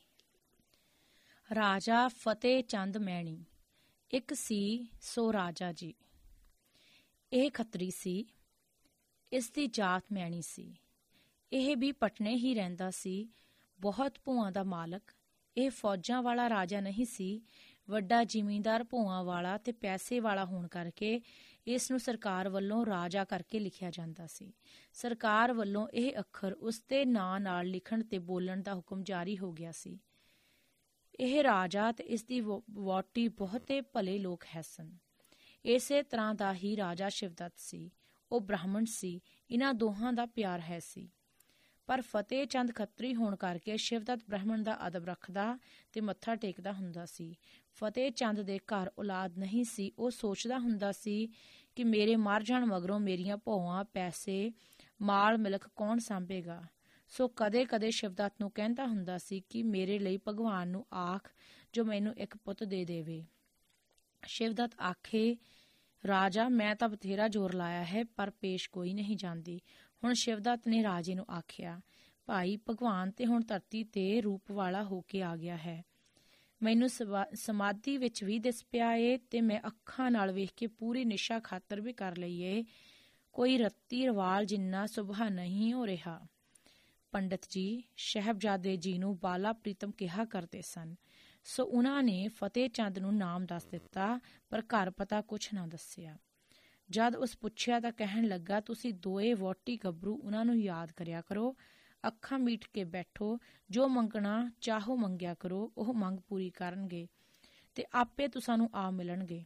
ਰਾਜਾ ਫਤਿਹ ਚੰਦ ਮੈਣੀ ਇੱਕ ਸੀ ਸੋ ਰਾਜਾ ਜੀ। ਇਹ ਖੱਤਰੀ ਸੀ। ਇਸ ਦੀ ਜਾਤ ਮੈਣੀ ਸੀ। ਇਹ ਵੀ ਪਟਨੇ ਹੀ ਰਹਿੰਦਾ ਸੀ। ਬਹੁਤ ਭੂਆਂ ਦਾ ਮਾਲਕ। ਇਹ ਫੌਜਾਂ ਵਾਲਾ ਰਾਜਾ ਨਹੀਂ ਸੀ, ਵੱਡਾ ਜ਼ਿਮੀਂਦਾਰ ਭੂਆਂ ਵਾਲਾ ਤੇ ਪੈਸੇ ਵਾਲਾ ਹੋਣ ਕਰਕੇ ਇਸ ਨੂੰ ਸਰਕਾਰ ਵੱਲੋਂ ਰਾਜਾ ਕਰਕੇ ਲਿਖਿਆ ਜਾਂਦਾ ਸੀ। ਸਰਕਾਰ ਵੱਲੋਂ ਇਹ ਅੱਖਰ ਉਸਦੇ ਨਾਂ ਨਾਲ ਲਿਖਣ ਤੇ ਬੋਲਣ ਦਾ ਹੁਕਮ ਜਾਰੀ ਹੋ ਗਿਆ ਸੀ। ਇਹ ਰਾਜਾ ਤੇ ਇਸ ਦੀ ਵਹੁਟੀ ਬਹੁਤੇ ਭਲੇ ਲੋਕ ਹੈ ਸਨ। ਇਸੇ ਤਰ੍ਹਾਂ ਦਾ ਹੀ ਰਾਜਾ ਸ਼ਿਵਦੱਤ ਸੀ। ਉਹ ਬ੍ਰਾਹਮਣ ਸੀ। ਇਹਨਾਂ ਦੋਹਾਂ ਦਾ ਪਿਆਰ ਹੈ ਸੀ। ਪਰ ਫਤਿਹ ਚੰਦ ਖੱਤਰੀ ਹੋਣ ਕਰਕੇ ਸ਼ਿਵਦੱਤ ਬ੍ਰਾਹਮਣ ਦਾ ਅਦਬ ਰੱਖਦਾ ਤੇ ਮੱਥਾ ਟੇਕਦਾ ਹੁੰਦਾ ਸੀ। ਫਤਿਹ ਚੰਦ ਦੇ ਘਰ ਔਲਾਦ ਨਹੀਂ ਸੀ। ਉਹ ਸੋਚਦਾ ਹੁੰਦਾ ਸੀ ਕਿ ਮੇਰੇ ਮਰ ਜਾਣ ਮਗਰੋਂ ਮੇਰੀਆਂ ਭੌਆਂ, ਪੈਸੇ, ਮਾਲ ਮਿਲਕ ਕੌਣ ਸਾਂਭੇਗਾ। ਸੋ ਕਦੇ ਕਦੇ ਸ਼ਿਵਦੱਤ ਨੂੰ ਕਹਿੰਦਾ ਹੁੰਦਾ ਸੀ ਕਿ ਮੇਰੇ ਲਈ ਭਗਵਾਨ ਨੂੰ ਆਖ ਜੋ ਮੈਨੂੰ ਇੱਕ ਪੁੱਤ ਦੇ ਦੇਵੇ। ਸ਼ਿਵਦੱਤ ਆਖੇ, ਰਾਜਾ ਮੈਂ ਤਾਂ ਬਥੇਰਾ ਜ਼ੋਰ ਲਾਇਆ ਹੈ ਪਰ ਪੇਸ਼ ਕੋਈ ਨਹੀਂ ਜਾਂਦੀ। ਹੁਣ ਸ਼ਿਵਦੱਤ ਨੇ ਰਾਜੇ ਨੂੰ ਆਖਿਆ, ਭਾਈ ਭਗਵਾਨ ਤੇ ਹੁਣ ਧਰਤੀ ਤੇ ਰੂਪ ਵਾਲਾ ਹੋ ਕੇ ਆ ਗਿਆ ਹੈ। ਮੈਨੂੰ ਸਮਾਧੀ ਵਿੱਚ ਵੀ ਦਿਸ ਪਿਆ ਏ ਤੇ ਮੈਂ ਅੱਖਾਂ ਨਾਲ ਵੇਖ ਕੇ ਪੂਰੀ ਨਿਸ਼ਾ ਖਾਤਰ ਵੀ ਕਰ ਲਈਏ। ਕੋਈ ਰੱਤੀ ਰਵਾਲ ਜਿੰਨਾ ਸੁਭਾ ਨਹੀਂ ਹੋ ਰਿਹਾ। ਪੰਡਤ ਜੀ ਸਾਹਿਬਜ਼ਾਦੇ ਜੀ ਨੂੰ ਬਾਲਾ ਪ੍ਰੀਤਮ ਕਿਹਾ ਕਰਦੇ ਸਨ। ਸੋ ਉਹਨਾਂ ਨੇ ਫਤਿਹ ਚੰਦ ਨੂੰ ਨਾਮ ਦੱਸ ਦਿੱਤਾ, ਪਰ ਘਰ ਪਤਾ ਕੁਛ ਨਾ ਦੱਸਿਆ। ਜਦ ਉਸ ਪੁੱਛਿਆ ਤਾਂ ਕਹਿਣ ਲੱਗਾ, ਤੁਸੀਂ ਦੋਏ ਵਹੁਟੀ ਗੱਭਰੂ ਉਹਨਾਂ ਨੂੰ ਯਾਦ ਕਰਿਆ ਕਰੋ, ਅੱਖਾਂ ਮੀਟ ਕੇ ਬੈਠੋ, ਜੋ ਮੰਗਣਾ ਚਾਹੋ ਮੰਗਿਆ ਕਰੋ, ਉਹ ਮੰਗ ਪੂਰੀ ਕਰਨਗੇ ਤੇ ਆਪੇ ਤੁਸਾਨੂੰ ਆ ਮਿਲਣਗੇ।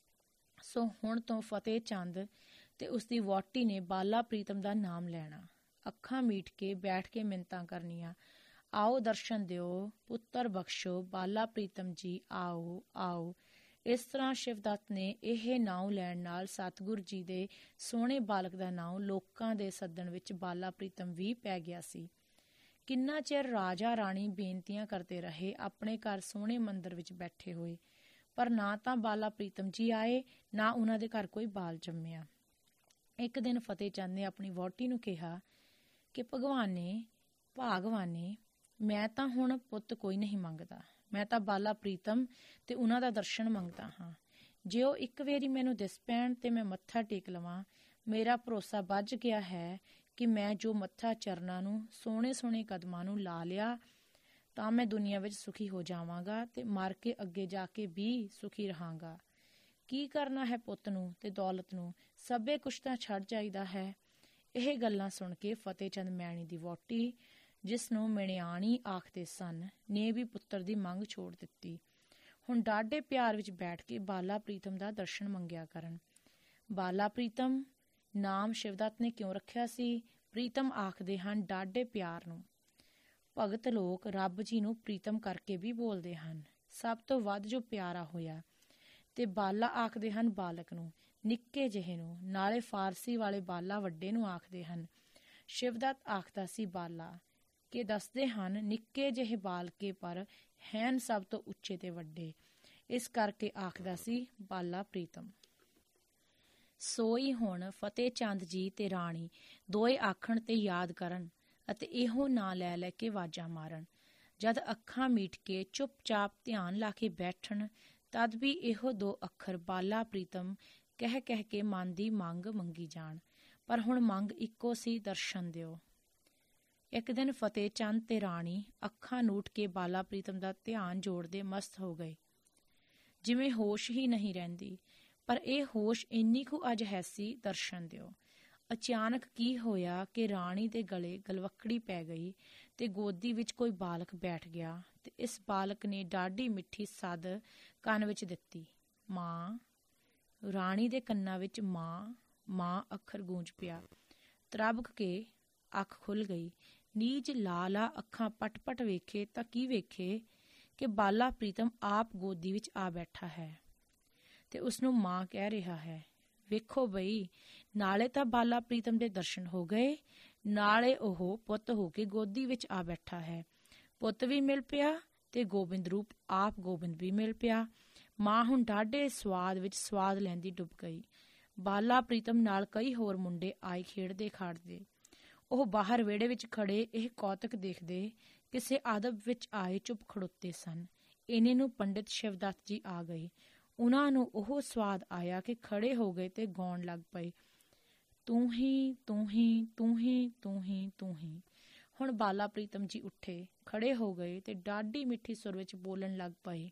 ਸੋ ਹੁਣ ਤੋਂ ਫਤਿਹ ਚੰਦ ਤੇ ਉਸਦੀ ਵਹੁਟੀ ਨੇ ਬਾਲਾ ਪ੍ਰੀਤਮ ਦਾ ਨਾਮ ਲੈਣਾ, ਅੱਖਾਂ ਮੀਟ ਕੇ ਬੈਠ ਕੇ ਮਿੰਨਤਾਂ ਕਰਨੀਆਂ, ਆਓ ਦਰਸ਼ਨ ਦਿਓ, ਪੁੱਤਰ ਬਖਸ਼ੋ, ਬਾਲਾ ਪ੍ਰੀਤਮ ਜੀ ਆਓ ਆਓ। ਇਸ ਤਰ੍ਹਾਂ ਸ਼ਿਵਦੱਤ ਨੇ ਇਹ ਨਾਮ ਲੈਣ ਨਾਲ ਸਤਿਗੁਰੂ ਜੀ ਦੇ ਸੋਹਣੇ ਬਾਲਕ ਦਾ ਨਾਮ ਲੋਕਾਂ ਦੇ ਸੱਦਣ ਵਿੱਚ ਬਾਲਾ ਪ੍ਰੀਤਮ ਵੀ ਪੈ ਗਿਆ ਸੀ। ਕਿੰਨਾ ਚਿਰ ਰਾਜਾ ਰਾਣੀ ਬੇਨਤੀਆਂ ਕਰਦੇ ਰਹੇ, ਆਪਣੇ ਘਰ ਸੋਹਣੇ ਮੰਦਰ ਵਿੱਚ ਬੈਠੇ ਹੋਏ, ਪਰ ਨਾ ਤਾਂ ਬਾਲਾ ਪ੍ਰੀਤਮ ਜੀ ਆਏ, ਨਾ ਉਹਨਾਂ ਦੇ ਘਰ ਕੋਈ ਬਾਲ ਜੰਮਿਆ। ਇੱਕ ਦਿਨ ਫਤਿਹ ਚੰਦ ਨੇ ਆਪਣੀ ਵਹੁਟੀ ਨੂੰ ਕਿਹਾ ਕਿ ਭਗਵਾਨੇ ਭਾਗਵਾਨੇ, ਮੈਂ ਤਾਂ ਹੁਣ ਪੁੱਤ ਕੋਈ ਨਹੀਂ ਮੰਗਦਾ, ਮੈਂ ਤਾਂ ਬਾਲਾ ਪ੍ਰੀਤਮ ਤੇ ਉਹਨਾਂ ਦਾ ਦਰਸ਼ਨ ਮੰਗਦਾ ਹਾਂ। ਜੇ ਉਹ ਇੱਕ ਵਾਰੀ ਮੈਨੂੰ ਦਿਸ ਪੈਣ ਤੇ ਮੈਂ ਮੱਥਾ ਟੇਕ ਲਵਾਂ, ਮੇਰਾ ਭਰੋਸਾ ਬੱਝ ਗਿਆ ਹੈ ਕਿ ਮੈਂ ਜੋ ਮੱਥਾ ਚਰਨਾਂ ਨੂੰ, ਸੋਹਣੇ ਸੋਹਣੇ ਕਦਮਾਂ ਨੂੰ ਲਾ ਲਿਆ, ਤਾਂ ਮੈਂ ਦੁਨੀਆ ਵਿੱਚ ਸੁਖੀ ਹੋ ਜਾਵਾਂਗਾ ਤੇ ਮਰ ਕੇ ਅੱਗੇ ਜਾ ਕੇ ਵੀ ਸੁਖੀ ਰਹਾਂਗਾ। ਕੀ ਕਰਨਾ ਹੈ ਪੁੱਤ ਨੂੰ ਤੇ ਦੌਲਤ ਨੂੰ, ਸਭੇ ਕੁਛ ਤਾਂ ਛੱਡ ਜਾਈਦਾ ਹੈ। ਇਹ ਗੱਲਾਂ ਸੁਣ ਕੇ ਫਤਿਹ ਚੰਦ ਮੈਣੀ ਦੀ ਵਹੁਟੀ, ਜਿਸ ਨੂੰ ਮਣਿਆਣੀ ਆਖਦੇ ਸਨ, ਨੇ ਵੀ ਪੁੱਤਰ ਦੀ ਮੰਗ ਛੋੜ ਦਿੱਤੀ। ਹੁਣ ਡਾਢੇ ਪਿਆਰ ਵਿੱਚ ਬੈਠ ਕੇ ਬਾਲਾ ਪ੍ਰੀਤਮ ਦਾ ਦਰਸ਼ਨ ਮੰਗਿਆ ਕਰਨ। ਬਾਲਾ ਪ੍ਰੀਤਮ ਨਾਮ ਸ਼ਿਵਦੱਤ ਨੇ ਕਿਉਂ ਰੱਖਿਆ ਸੀ? ਪ੍ਰੀਤਮ ਆਖਦੇ ਹਨ ਡਾਢੇ ਪਿਆਰ ਨੂੰ। ਭਗਤ ਲੋਕ ਰੱਬ ਜੀ ਨੂੰ ਪ੍ਰੀਤਮ ਕਰਕੇ ਵੀ ਬੋਲਦੇ ਹਨ, ਸਭ ਤੋਂ ਵੱਧ ਜੋ ਪਿਆਰਾ ਹੋਇਆ। ਤੇ ਬਾਲਾ ਆਖਦੇ ਹਨ ਬਾਲਕ ਨੂੰ, ਨਿੱਕੇ ਜਿਹੇ ਨੂੰ। ਨਾਲੇ ਫਾਰਸੀ ਵਾਲੇ ਬਾਲਾ ਵੱਡੇ ਨੂੰ ਆਖਦੇ ਹਨ। ਸ਼ਿਵਦੱਤ ਆਖਦਾ ਸੀ ਬਾਲਾ, ਕਿ ਦੱਸਦੇ ਹਨ ਨਿੱਕੇ ਜਿਹੇ ਬਾਲਕੇ ਪਰ ਹੈਨ ਸਭ ਤੋਂ ਉੱਚੇ ਤੇ ਵੱਡੇ, ਇਸ ਕਰਕੇ ਆਖਦਾ ਸੀ ਬਾਲਾ ਪ੍ਰੀਤਮ। ਸੋਈ ਹੁਣ ਫਤਿਹ ਚੰਦ ਜੀ ਤੇ ਰਾਣੀ ਦੋਏ ਆਖਣ ਤੇ ਯਾਦ ਕਰਨ ਅਤੇ ਇਹੋ ਨਾਂ ਲੈ ਲੈ ਕੇ ਆਵਾਜ਼ਾਂ ਮਾਰਨ। ਜਦ ਅੱਖਾਂ ਮੀਟ ਕੇ ਚੁੱਪਚਾਪ ਧਿਆਨ ਲਾ ਕੇ ਬੈਠਣ, ਤਦ ਵੀ ਇਹੋ ਦੋ ਅੱਖਰ ਬਾਲਾ ਪ੍ਰੀਤਮ ਕਹਿ ਕਹਿ ਕੇ ਮਨ ਦੀ ਮੰਗ ਮੰਗੀ ਜਾਣ। ਪਰ ਹੁਣ ਮੰਗ ਇੱਕੋ ਸੀ, ਦਰਸ਼ਨ ਦਿਓ। ਇੱਕ ਦਿਨ ਫਤਿਹ ਚੰਦ ਤੇ ਰਾਣੀ ਅੱਖਾਂ ਨੂਟ ਕੇ ਬਾਲਾ ਪ੍ਰੀਤਮ ਦਾ ਧਿਆਨ ਜੋੜਦੇ ਮਸਤ ਹੋ ਗਏ, ਜਿਵੇਂ ਹੋਸ਼ ਹੀ ਨਹੀਂ ਰਹਿੰਦੀ। ਪਰ ਇਹ ਹੋਸ਼ ਇੰਨੀ ਕੁ ਅਜਹੈਸੀ, ਦਰਸ਼ਨ ਦਿਓ। ਅਚਾਨਕ ਕੀ ਹੋਇਆ ਕਿ ਰਾਣੀ ਦੇ ਗਲੇ ਗਲਵੱਕੜੀ ਪੈ ਗਈ ਤੇ ਗੋਦੀ ਵਿੱਚ ਕੋਈ ਬਾਲਕ ਬੈਠ ਗਿਆ ਤੇ ਇਸ ਬਾਲਕ ਨੇ ਡਾਢੀ ਮਿੱਠੀ ਸੱਦ ਕੰਨ ਵਿੱਚ ਦਿੱਤੀ, ਮਾਂ। ਰਾਣੀ ਦੇ ਕੰਨਾਂ ਵਿੱਚ ਮਾਂ ਮਾਂ ਅੱਖਰ ਗੂੰਜ ਪਿਆ। ਤਰਬਕ ਕੇ ਅੱਖ ਖੁੱਲ ਗਈ। ਨੀਜ ਲਾ ਲਾ ਅੱਖਾਂ ਪਟ ਪਟ ਵੇਖੇ ਤਾਂ ਕੀ ਵੇਖੇ ਕਿ ਬਾਲਾ ਪ੍ਰੀਤਮ ਆਪ ਗੋਦੀ ਵਿੱਚ ਆ ਬੈਠਾ ਹੈ ਤੇ ਉਸਨੂੰ ਮਾਂ ਕਹਿ ਰਿਹਾ ਹੈ। ਵੇਖੋ ਬਈ, ਨਾਲੇ ਤਾਂ ਬਾਲਾ ਪ੍ਰੀਤਮ ਦੇ ਦਰਸ਼ਨ ਹੋ ਗਏ, ਨਾਲੇ ਉਹ ਪੁੱਤ ਹੋ ਕੇ ਗੋਦੀ ਵਿੱਚ ਆ ਬੈਠਾ ਹੈ। ਪੁੱਤ ਵੀ ਮਿਲ ਪਿਆ ਤੇ ਗੋਬਿੰਦ ਰੂਪ ਆਪ ਗੋਬਿੰਦ ਵੀ ਮਿਲ ਪਿਆ। ਮਾਂ ਹੁਣ ਡਾਢੇ ਸਵਾਦ ਵਿੱਚ ਸਵਾਦ ਲੈਂਦੀ ਡੁੱਬ ਗਈ। ਬਾਲਾ ਪ੍ਰੀਤਮ ਨਾਲ ਕਈ ਹੋਰ ਮੁੰਡੇ ਆਏ ਖੇਡਦੇ ਖਾੜਦੇ। ਉਹ ਬਾਹਰ ਵਿਹੜੇ ਵਿੱਚ ਖੜੇ ਇਹ ਕੌਤਕ ਦੇਖਦੇ, ਕਿਸੇ ਅਦਬ ਵਿੱਚ ਆਏ ਚੁੱਪ ਖੜੋਤੇ ਸਨ। ਇਹਨੇ ਨੂੰ ਪੰਡਿਤ ਸ਼ਿਵਦੱਤ ਜੀ ਆ ਗਏ। ਉਹਨਾਂ ਨੂੰ ਉਹ ਸਵਾਦ ਆਇਆ ਕਿ ਖੜੇ ਹੋ ਗਏ ਤੇ ਗਾਉਣ ਲੱਗ ਪਏ, ਤੂੰ ਹੀ ਤੂੰ ਹੀ ਤੂੰ ਹੀ ਤੂੰ ਹੀ ਤੂੰ ਹੀ। ਹੁਣ ਬਾਲਾ ਪ੍ਰੀਤਮ ਜੀ ਉੱਠੇ, ਖੜੇ ਹੋ ਗਏ ਤੇ ਡਾਢੀ ਮਿੱਠੀ ਸੁਰ ਵਿੱਚ ਬੋਲਣ ਲੱਗ ਪਏ,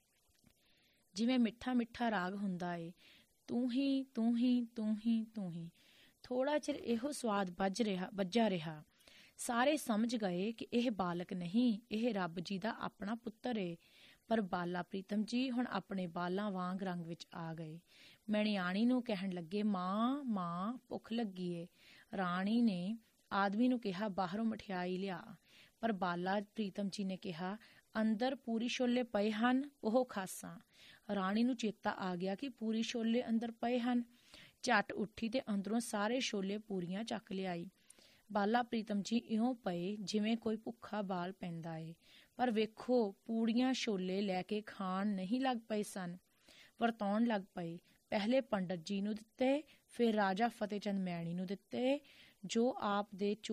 ਜਿਵੇਂ ਮਿੱਠਾ ਮਿੱਠਾ ਰਾਗ ਹੁੰਦਾ ਏ, ਤੂੰ ਹੀ ਤੂੰ ਹੀ ਤੂੰ ਹੀ ਤੂੰ ਹੀ। ਥੋੜਾ ਚਿਰ ਇਹੋ ਸਵਾਦ ਵੱਜਾ ਰਿਹਾ। ਸਾਰੇ ਸਮਝ ਗਏ ਕਿ ਇਹ ਬਾਲਕ ਨਹੀਂ, ਇਹ ਰੱਬ ਜੀ ਦਾ ਆਪਣਾ ਪੁੱਤਰ ਏ। ਪਰ ਬਾਲਾ ਪ੍ਰੀਤਮ ਜੀ ਹੁਣ ਆਪਣੇ ਬਾਲਾਂ ਵਾਂਗ ਰੰਗ ਵਿੱਚ ਆ ਗਏ। ਮਣਿਆਣੀ ਨੂੰ ਕਹਿਣ ਲੱਗੇ, ਮਾਂ ਮਾਂ ਭੁੱਖ ਲੱਗੀ ਏ। ਰਾਣੀ ਨੇ ਆਦਮੀ ਨੂੰ ਕਿਹਾ, ਬਾਹਰੋਂ ਮਠਿਆਈ ਲਿਆ। ਪਰ ਬਾਲਾ ਪ੍ਰੀਤਮ ਜੀ ਨੇ ਕਿਹਾ, ਅੰਦਰ ਪੂਰੀ ਛੋਲੇ ਪਏ ਹਨ, ਉਹ ਖਾਸਾਂ। ਰਾਣੀ ਨੂੰ ਚੇਤਾ ਆ ਗਿਆ ਕਿ ਪੂਰੀ ਛੋਲੇ ਅੰਦਰ ਪਏ ਹਨ। ਝੱਟ ਉੱਠੀ ਤੇ ਅੰਦਰੋਂ ਸਾਰੇ ਛੋਲੇ ਪੂਰੀਆਂ ਚੱਕ ਲਿਆਈ। ਬਾਲਾ ਪ੍ਰੀਤਮ ਜੀ ਇਉਂ ਪਏ ਜਿਵੇਂ ਕੋਈ ਭੁੱਖਾ ਬਾਲ ਪੈਂਦਾ ਏ। ਪਰ ਵੇਖੋ, ਪੂੜੀਆਂ ਛੋਲੇ ਲੈ ਕੇ ਖਾਣ ਨਹੀਂ ਲੱਗ ਪਏ ਸਨ, ਵਰਤਾਉਣ ਲੱਗ ਪਏ। ਪਹਿਲੇ ਪੰਡਤ ਜੀ ਨੂੰ ਦਿੱਤੇ, ਫਿਰ ਰਾਜਾ ਫਤਿਹ ਚੰਦ ਮੈਣੀ ਨੂੰ ਦਿੱਤੇ, ਜੋ ਆਪ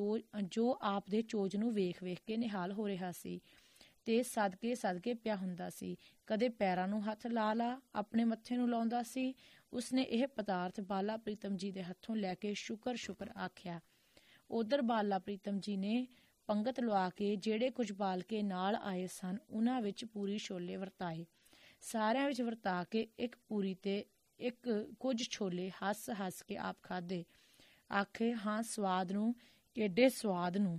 ਦੇ ਚੋਜ ਨੂੰ ਵੇਖ ਵੇਖ ਕੇ ਨਿਹਾਲ ਹੋ ਰਿਹਾ ਸੀ ਤੇ ਸਦਕੇ ਸਦਕੇ ਪਿਆ ਹੁੰਦਾ ਸੀ। ਕਦੇ ਪੈਰਾਂ ਨੂੰ ਹੱਥ ਲਾ ਲਾ ਆਪਣੇ ਮੱਥੇ ਨੂੰ ਲਾਉਂਦਾ ਸੀ। ਉਸਨੇ ਇਹ ਪਦਾਰਥ ਬਾਲਾ ਪ੍ਰੀਤਮ ਜੀ ਦੇ ਹੱਥੋਂ ਲੈ ਕੇ ਸ਼ੁਕਰ ਸ਼ੁਕਰ ਆਖਿਆ। ਉਧਰ ਬਾਲਾ ਪ੍ਰੀਤਮ ਜੀ ਨੇ ਪੰਗਤ ਲਵਾ ਕੇ ਜਿਹੜੇ ਕੁਝ ਬਾਲ ਕੇ ਨਾਲ ਆਏ ਸਨ ਉਹਨਾਂ ਵਿੱਚ ਪੂਰੀ ਛੋਲੇ ਵਰਤਾਏ। ਸਾਰਿਆਂ ਵਿੱਚ ਵਰਤਾ ਕੇ ਇੱਕ ਪੂਰੀ ਤੇ ਇੱਕ ਕੁਝ ਛੋਲੇ ਹੱਸ ਹੱਸ ਕੇ ਆਪ ਖਾਧੇ। ਆਖੇ, ਹਾਂ ਸਵਾਦ ਨੂੰ, ਕਿੱਡੇ ਸਵਾਦ ਨੂੰ।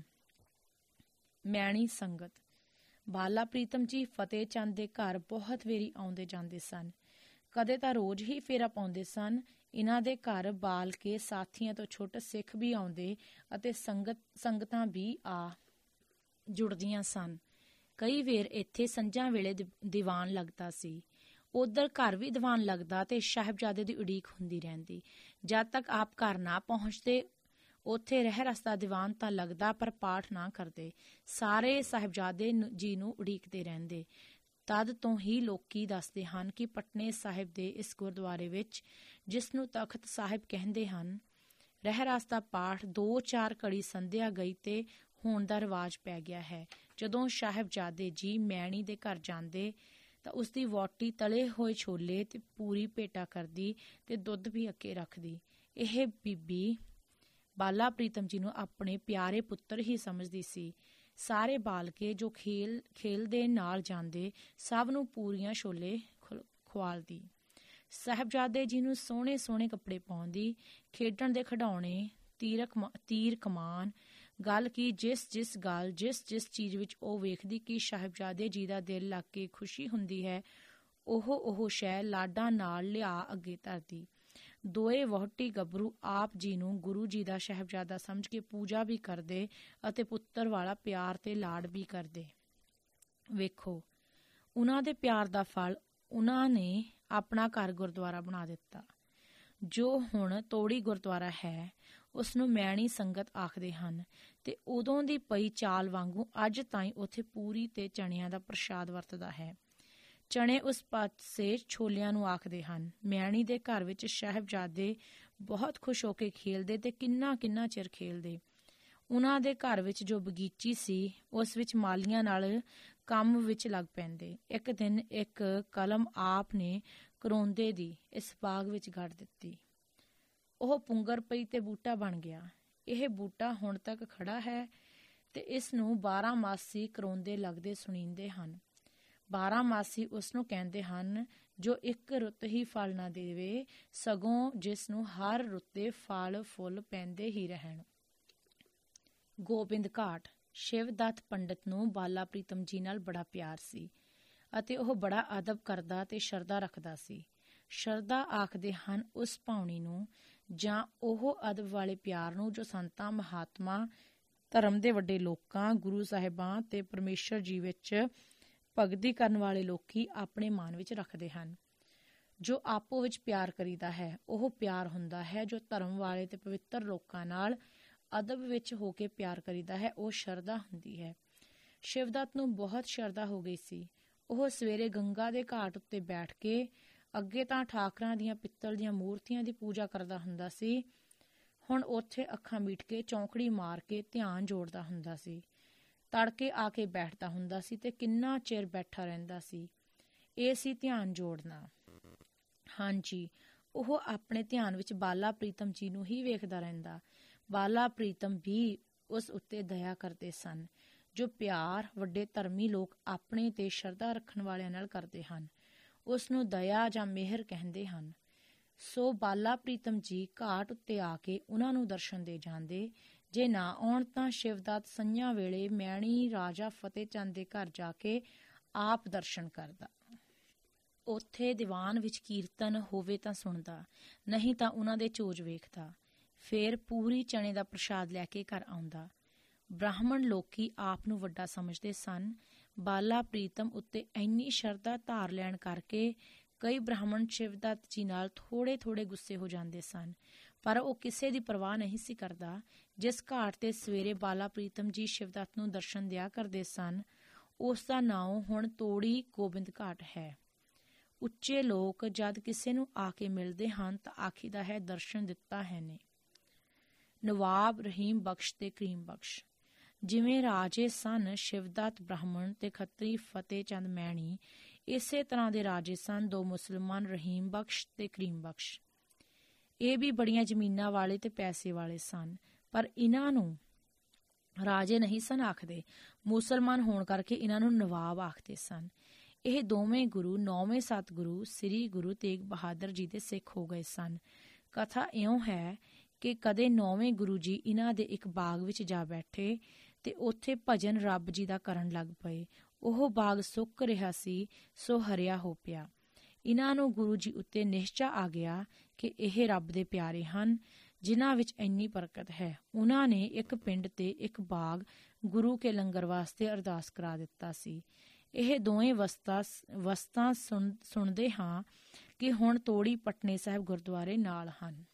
ਮੈਣੀ ਸੰਗਤ। ਬਾਲਾ ਪ੍ਰੀਤਮ ਜੀ ਫਤਿਹ ਚੰਦ ਦੇ ਘਰ ਬਹੁਤ ਵੇਰੀ ਆਉਂਦੇ ਜਾਂਦੇ ਸਨ। ਕਦੇ ਤਾਂ ਰੋਜ਼ ਹੀ ਫੇਰਾ ਪਾਉਂਦੇ ਸਨ। ਇਹਨਾਂ ਦੇ ਘਰ ਬਾਲ ਕੇ ਸਾਥੀਆਂ ਤੋਂ ਛੁੱਟ ਸਿੱਖ ਵੀ ਆਉਂਦੇ ਅਤੇ ਸੰਗਤਾਂ ਵੀ ਆ ਜੁੜਦੀਆਂ ਸਨ। ਕਈ ਵੇਰ ਇੱਥੇ ਸੰਝਾਂ ਵੇਲੇ ਦੀਵਾਨ ਲੱਗਦਾ ਸੀ। ਉਧਰ ਘਰ ਵੀ ਦੀਵਾਨ ਲੱਗਦਾ ਤੇ ਸਾਹਿਬਜ਼ਾਦੇ ਦੀ ਉਡੀਕ ਹੁੰਦੀ ਰਹਿੰਦੀ। ਜਦ ਤੱਕ ਆਪ ਘਰ ਨਾ ਪਹੁੰਚਦੇ ਉੱਥੇ ਰਹਿ ਰਸਤਾ ਦੀਵਾਨ ਤਾਂ ਲੱਗਦਾ ਪਰ ਪਾਠ ਨਾ ਕਰਦੇ। ਸਾਰੇ ਸਾਹਿਬਜ਼ਾਦੇ ਜੀ ਨੂੰ ਉਡੀਕਦੇ ਰਹਿੰਦੇ। ਤਦ ਤੋਂ ਹੀ ਲੋਕੀ ਦੱਸਦੇ ਹਨ ਕਿ ਪਟਨੇ ਸਾਹਿਬ ਦੇ ਇਸ ਗੁਰਦੁਆਰੇ ਵਿੱਚ, ਜਿਸ ਨੂੰ ਤਖਤ ਸਾਹਿਬ ਕਹਿੰਦੇ ਹਨ, ਰਹਿ ਰਸਤਾ ਪਾਠ 2-4 ਘੜੀ ਸੰਧਿਆ ਗਈ ਤੇ ਹੋਣ ਦਾ ਰਿਵਾਜ ਪੈ ਗਿਆ ਹੈ। ਜਦੋਂ ਸਾਹਿਬਜ਼ਾਦੇ ਜੀ ਮੈਣੀ ਦੇ ਘਰ ਜਾਂਦੇ ਤਾਂ ਉਸਦੀ ਵਹੁਟੀ ਤਲੇ ਹੋਏ ਛੋਲੇ ਤੇ ਪੂਰੀ ਭੇਟਾ ਕਰਦੀ ਤੇ ਦੁੱਧ ਵੀ ਅੱਗੇ ਰੱਖਦੀ। ਇਹ ਬੀਬੀ ਬਾਲਾ ਪ੍ਰੀਤਮ ਜੀ ਨੂੰ ਆਪਣੇ ਪਿਆਰੇ ਪੁੱਤਰ ਹੀ ਸਮਝਦੀ ਸੀ। ਸਾਰੇ ਬਾਲਕੇ ਜੋ ਖੇਲ ਦੇ ਨਾਲ ਜਾਂਦੇ ਸਭ ਨੂੰ ਪੂਰੀਆਂ ਛੋਲੇ ਖਵਾਲਦੀ। ਸਾਹਿਬਜ਼ਾਦੇ ਜੀ ਨੂੰ ਸੋਹਣੇ ਸੋਹਣੇ ਕੱਪੜੇ ਪਾਉਂਦੀ। ਖੇਡਣ ਦੇ ਖਿਡੌਣੇ, ਤੀਰ ਕਮਾਨ, ਗੱਲ ਕੀ ਜਿਸ ਜਿਸ ਚੀਜ਼ ਵਿੱਚ ਉਹ ਵੇਖਦੀ ਕਿ ਸਾਹਿਬਜ਼ਾਦੇ ਜੀ ਦਾ ਦਿਲ ਲੱਗ ਕੇ ਖੁਸ਼ੀ ਹੁੰਦੀ ਹੈ, ਉਹ ਸ਼ੈ ਲਾਡਾਂ ਨਾਲ ਲਿਆ ਅੱਗੇ ਧਰਦੀ। ਦੋਏ ਵਹੁਟੀ ਗੱਭਰੂ ਆਪ ਜੀ ਨੂੰ ਗੁਰੂ ਜੀ ਦਾ ਸਾਹਿਬਜ਼ਾਦਾ ਸਮਝ ਕੇ ਪੂਜਾ ਵੀ ਕਰਦੇ ਅਤੇ ਪੁੱਤਰ ਵਾਲਾ ਪਿਆਰ ਤੇ ਲਾਡ ਵੀ ਕਰਦੇ। ਵੇਖੋ, ਉਹਨਾਂ ਦੇ ਪਿਆਰ ਦਾ ਫਲ ਉਹਨਾਂ ਨੇ ਆਪਣਾ ਘਰ ਗੁਰਦੁਆਰਾ ਬਣਾ ਦਿੱਤਾ। ਜੋ ਹੁਣ ਤੋੜੀ ਗੁਰਦੁਆਰਾ ਹੈ ਉਸ ਨੂੰ ਮੈਣੀ ਸੰਗਤ ਆਖਦੇ ਹਨ ਤੇ ਉਦੋਂ ਦੀ ਪਈ ਚਾਲ ਵਾਂਗੂ ਅੱਜ ਤਾਈਂ ਉੱਥੇ ਪੂਰੀ ਤੇ ਚਣਿਆਂ ਦਾ ਪ੍ਰਸ਼ਾਦ ਵਰਤਦਾ ਹੈ। ਚਣੇ ਉਸ ਪਾਸੇ ਛੋਲਿਆਂ ਨੂੰ ਆਖਦੇ ਹਨ। ਮੈਣੀ ਦੇ ਘਰ ਵਿੱਚ ਸਾਹਿਬਜ਼ਾਦੇ ਬਹੁਤ ਖੁਸ਼ ਹੋ ਕੇ ਖੇਲਦੇ ਤੇ ਕਿੰਨਾ ਚਿਰ ਖੇਲਦੇ। ਉਹਨਾਂ ਦੇ ਘਰ ਵਿੱਚ ਜੋ ਬਗੀਚੀ ਸੀ ਉਸ ਵਿੱਚ ਮਾਲੀਆਂ ਨਾਲ ਕੰਮ ਵਿੱਚ ਲੱਗ ਪੈਂਦੇ। ਇੱਕ ਦਿਨ ਇੱਕ ਕਲਮ ਆਪ ਨੇ ਕਰੋਂਦੇ ਦੀ ਇਸ ਬਾਗ ਵਿੱਚ ਗੱਡ ਦਿੱਤੀ। ਉਹ ਪੁੰਗਰ ਪਈ ਤੇ ਬੂਟਾ ਬਣ ਗਿਆ। ਇਹ ਬੂਟਾ ਹੁਣ ਤੱਕ ਖੜਾ ਹੈ ਤੇ ਇਸ ਨੂੰ 12 ਮਾਸੀ ਕਰੋਂਦੇ ਲੱਗਦੇ ਸੁਣੀਂਦੇ ਹਨ। 12 ਮਾਸੀ ਉਸ ਨੂੰ ਕਹਿੰਦੇ ਹਨ ਜੋ ਇੱਕ ਰੁੱਤ ਹੀ ਫਲ ਨਾ ਦੇਵੇ, ਸਗੋਂ ਜਿਸ ਨੂੰ ਹਰ ਰੁੱਤੇ ਫਲ ਫੁੱਲ ਪੈਂਦੇ ਹੀ ਰਹਿਣ। ਗੋਬਿੰਦ ਘਾਟ। ਸ਼ਿਵਦੱਤ ਪੰਡਤ ਨੂੰ ਬਾਲਾ ਪ੍ਰੀਤਮ ਜੀ ਨਾਲ ਬੜਾ ਪਿਆਰ ਸੀ ਅਤੇ ਉਹ ਬੜਾ ਅਦਬ ਕਰਦਾ ਤੇ ਸ਼ਰਧਾ ਰੱਖਦਾ ਸੀ। ਸ਼ਰਧਾ ਆਖਦੇ ਹਨ ਉਸ ਭਾਵਨੀ ਨੂੰ ਜਾਂ ਉਹ ਅਦਬ ਵਾਲੇ ਪਿਆਰ ਨੂੰ ਜੋ ਸੰਤਾਂ, ਮਹਾਤਮਾ, ਧਰਮ ਦੇ ਵੱਡੇ ਲੋਕਾਂ, ਗੁਰੂ ਸਾਹਿਬਾਂ ਤੇ ਪਰਮੇਸ਼ਰ ਜੀ ਵਿੱਚ ਭਗਤੀ ਕਰਨ ਵਾਲੇ ਲੋਕੀ ਆਪਣੇ ਮਨ ਵਿੱਚ ਰੱਖਦੇ ਹਨ। ਜੋ ਆਪੋ ਵਿੱਚ ਪਿਆਰ ਕਰੀਦਾ ਹੈ ਉਹ ਪਿਆਰ ਹੁੰਦਾ ਹੈ। ਜੋ ਧਰਮ ਵਾਲੇ ਤੇ ਪਵਿੱਤਰ ਲੋਕਾਂ ਨਾਲ ਅਦਬ ਵਿੱਚ ਹੋ ਕੇ ਪਿਆਰ ਕਰੀਦਾ ਹੈ ਉਹ ਸ਼ਰਧਾ ਹੁੰਦੀ ਹੈ। ਸ਼ਿਵਦੱਤ ਨੂੰ ਬਹੁਤ ਸ਼ਰਧਾ ਹੋ ਗਈ ਸੀ। ਉਹ ਸਵੇਰੇ ਗੰਗਾ ਦੇ ਘਾਟ ਉੱਤੇ ਬੈਠ ਕੇ ਅੱਗੇ ਤਾਂ ਠਾਕਰਾਂ ਦੀਆਂ ਪਿੱਤਲ ਦੀਆਂ ਮੂਰਤੀਆਂ ਦੀ ਪੂਜਾ ਕਰਦਾ ਹੁੰਦਾ ਸੀ, ਹੁਣ ਉੱਥੇ ਅੱਖਾਂ ਮੀਟ ਕੇ ਚੌਂਕੜੀ ਮਾਰ ਕੇ ਧਿਆਨ ਜੋੜਦਾ ਹੁੰਦਾ ਸੀ। ਤੜਕੇ ਆ ਕੇ ਬੈਠਦਾ ਹੁੰਦਾ ਸੀ ਤੇ ਕਿੰਨਾ ਚਿਰ ਬੈਠਾ ਰਹਿੰਦਾ ਸੀ। ਇਹ ਸੀ ਧਿਆਨ ਜੋੜਨਾ। ਹਾਂਜੀ, ਉਹ ਆਪਣੇ ਧਿਆਨ ਵਿੱਚ ਬਾਲਾ ਪ੍ਰੀਤਮ ਜੀ ਨੂੰ ਹੀ ਵੇਖਦਾ ਰਹਿੰਦਾ। ਬਾਲਾ ਪ੍ਰੀਤਮ ਵੀ ਉਸ ਉੱਤੇ ਦਇਆ ਕਰਦੇ ਸਨ। ਜੋ ਪਿਆਰ ਵੱਡੇ ਧਰਮੀ ਲੋਕ ਆਪਣੇ ਤੇ ਸ਼ਰਧਾ ਰੱਖਣ ਵਾਲਿਆਂ ਨਾਲ ਕਰਦੇ ਹਨ ਉਸ ਨੂੰ ਦਇਆ ਜਾਂ ਮਿਹਰ ਕਹਿੰਦੇ ਹਨ। ਸੋ ਬਾਲਾ ਪ੍ਰੀਤਮ ਜੀ ਘਾਟ ਉੱਤੇ ਆ ਕੇ ਉਹਨਾਂ ਨੂੰ ਦਰਸ਼ਨ ਦੇ ਜਾਂਦੇ। ਜੇ ਨਾ ਆਉਣ ਤਾਂ ਸ਼ਿਵਦੱਤ ਸੰਝਾਂ ਵੇਲੇ ਮੈਣੀ ਰਾਜਾ ਫਤਿਹ ਚੰਦ ਦੇ ਘਰ ਜਾ ਕੇ ਆਪ ਦਰਸ਼ਨ ਕਰਦਾ। ਉੱਥੇ ਦੀਵਾਨ ਵਿੱਚ ਕੀਰਤਨ ਹੋਵੇ ਤਾਂ ਸੁਣਦਾ, ਨਹੀਂ ਤਾਂ ਉਹਨਾਂ ਦੇ ਚੋਜ ਵੇਖਦਾ। ਫੇਰ ਪੂਰੀ ਚਣੇ ਦਾ ਪ੍ਰਸ਼ਾਦ ਲੈ ਕੇ ਘਰ ਆਉਂਦਾ। ਬ੍ਰਾਹਮਣ ਲੋਕੀ ਆਪ ਨੂੰ ਵੱਡਾ ਸਮਝਦੇ ਸਨ। ਬਾਲਾ ਪ੍ਰੀਤਮ ਉੱਤੇ ਇੰਨੀ ਸ਼ਰਧਾ ਧਾਰ ਲੈਣ ਕਰਕੇ ਕਈ ਬ੍ਰਾਹਮਣ ਸ਼ਿਵਦੱਤ ਜੀ ਨਾਲ ਥੋੜੇ ਗੁੱਸੇ ਹੋ ਜਾਂਦੇ ਸਨ, ਪਰ ਉਹ ਕਿਸੇ ਦੀ ਪਰਵਾਹ ਨਹੀਂ ਸੀ ਕਰਦਾ। ਜਿਸ ਘਾਟ ਤੇ ਸਵੇਰੇ ਬਾਲਾ ਪ੍ਰੀਤਮ ਜੀ ਸ਼ਿਵਦੱਤ ਨੂੰ ਦਰਸ਼ਨ ਦਿਆ ਕਰਦੇ ਸਨ ਉਸ ਦਾ ਨਾਮ ਹੁਣ ਤੋੜੀ ਗੋਬਿੰਦ ਘਾਟ ਹੈ। ਉੱਚੇ ਲੋਕ ਜਦ ਕਿਸੇ ਨੂੰ ਆ ਕੇ ਮਿਲਦੇ ਹਨ ਤਾਂ ਆਖੀਦਾ ਹੈ ਦਰਸ਼ਨ ਦਿੱਤਾ ਹੈ ਨੇ। ਨਵਾਬ ਰਹੀਮ ਬਖਸ਼ ਤੇ ਕਰੀਮ ਬਖਸ਼। ਜਿਵੇਂ ਰਾਜੇ ਸਨ ਸ਼ਿਵਦੱਤ ਬ੍ਰਾਹਮਣ ਤੇ ਖੱਤਰੀ ਫਤਿਹ ਚੰਦ ਮੈਣੀ, ਇਸੇ ਤਰ੍ਹਾਂ ਦੇ ਰਾਜੇ ਸਨ ਦੋ ਮੁਸਲਮਾਨ ਰਹੀਮ ਬਖਸ਼ ਤੇ ਕਰੀਮ ਬਖਸ਼। ਇਹ ਵੀ ਬੜੀਆਂ ਜ਼ਮੀਨਾਂ ਵਾਲੇ ਤੇ ਪੈਸੇ ਵਾਲੇ ਸਨ, ਪਰ ਇਹਨਾਂ ਨੂੰ ਰਾਜੇ ਨਹੀਂ ਸਨ ਆਖਦੇ। ਮੁਸਲਮਾਨ ਹੋਣ ਕਰਕੇ ਇਹਨਾਂ ਨੂੰ ਨਵਾਬ ਆਖਦੇ ਸਨ। ਇਹ ਦੋਵੇਂ ਗੁਰੂ 9ਵੇਂ ਸਤਿਗੁਰੂ ਸ੍ਰੀ ਗੁਰੂ ਤੇਗ ਬਹਾਦਰ ਜੀ ਦੇ ਸਿੱਖ ਹੋ ਗਏ ਸਨ। ਕਥਾ ਇਉਂ ਹੈ ਕਿ ਕਦੇ 9ਵੇਂ ਗੁਰੂ ਜੀ ਇਹਨਾਂ ਦੇ ਇੱਕ ਬਾਗ ਵਿੱਚ ਜਾ ਬੈਠੇ ਤੇ ਉੱਥੇ ਭਜਨ ਰੱਬ ਜੀ ਦਾ ਕਰਨ ਲੱਗ ਪਏ। ਉਹ ਬਾਗ ਸੁੱਕ ਰਿਹਾ ਸੀ, ਸੋ ਹਰਿਆ ਹੋ ਪਿਆ। ਇਹਨਾਂ ਨੂੰ ਗੁਰੂ ਜੀ ਉੱਤੇ ਨਿਸ਼ਚਾ ਆ ਗਿਆ ਕਿ ਇਹ ਰੱਬ ਦੇ ਪਿਆਰੇ ਹਨ, ਜਿਨ੍ਹਾਂ ਵਿੱਚ ਇੰਨੀ ਬਰਕਤ ਹੈ। ਉਹਨਾਂ ਨੇ ਇੱਕ ਪਿੰਡ ਤੇ ਇੱਕ ਬਾਗ ਗੁਰੂ ਕੇ ਲੰਗਰ ਵਾਸਤੇ ਅਰਦਾਸ ਕਰਾ ਦਿੱਤਾ ਸੀ। ਇਹ ਦੋਵੇਂ ਵਸਤਾਂ ਸੁਣਦੇ ਹਾਂ ਕਿ ਹੁਣ ਤੋੜੀ ਪਟਨੇ ਸਾਹਿਬ ਗੁਰਦੁਆਰੇ ਨਾਲ ਹਨ।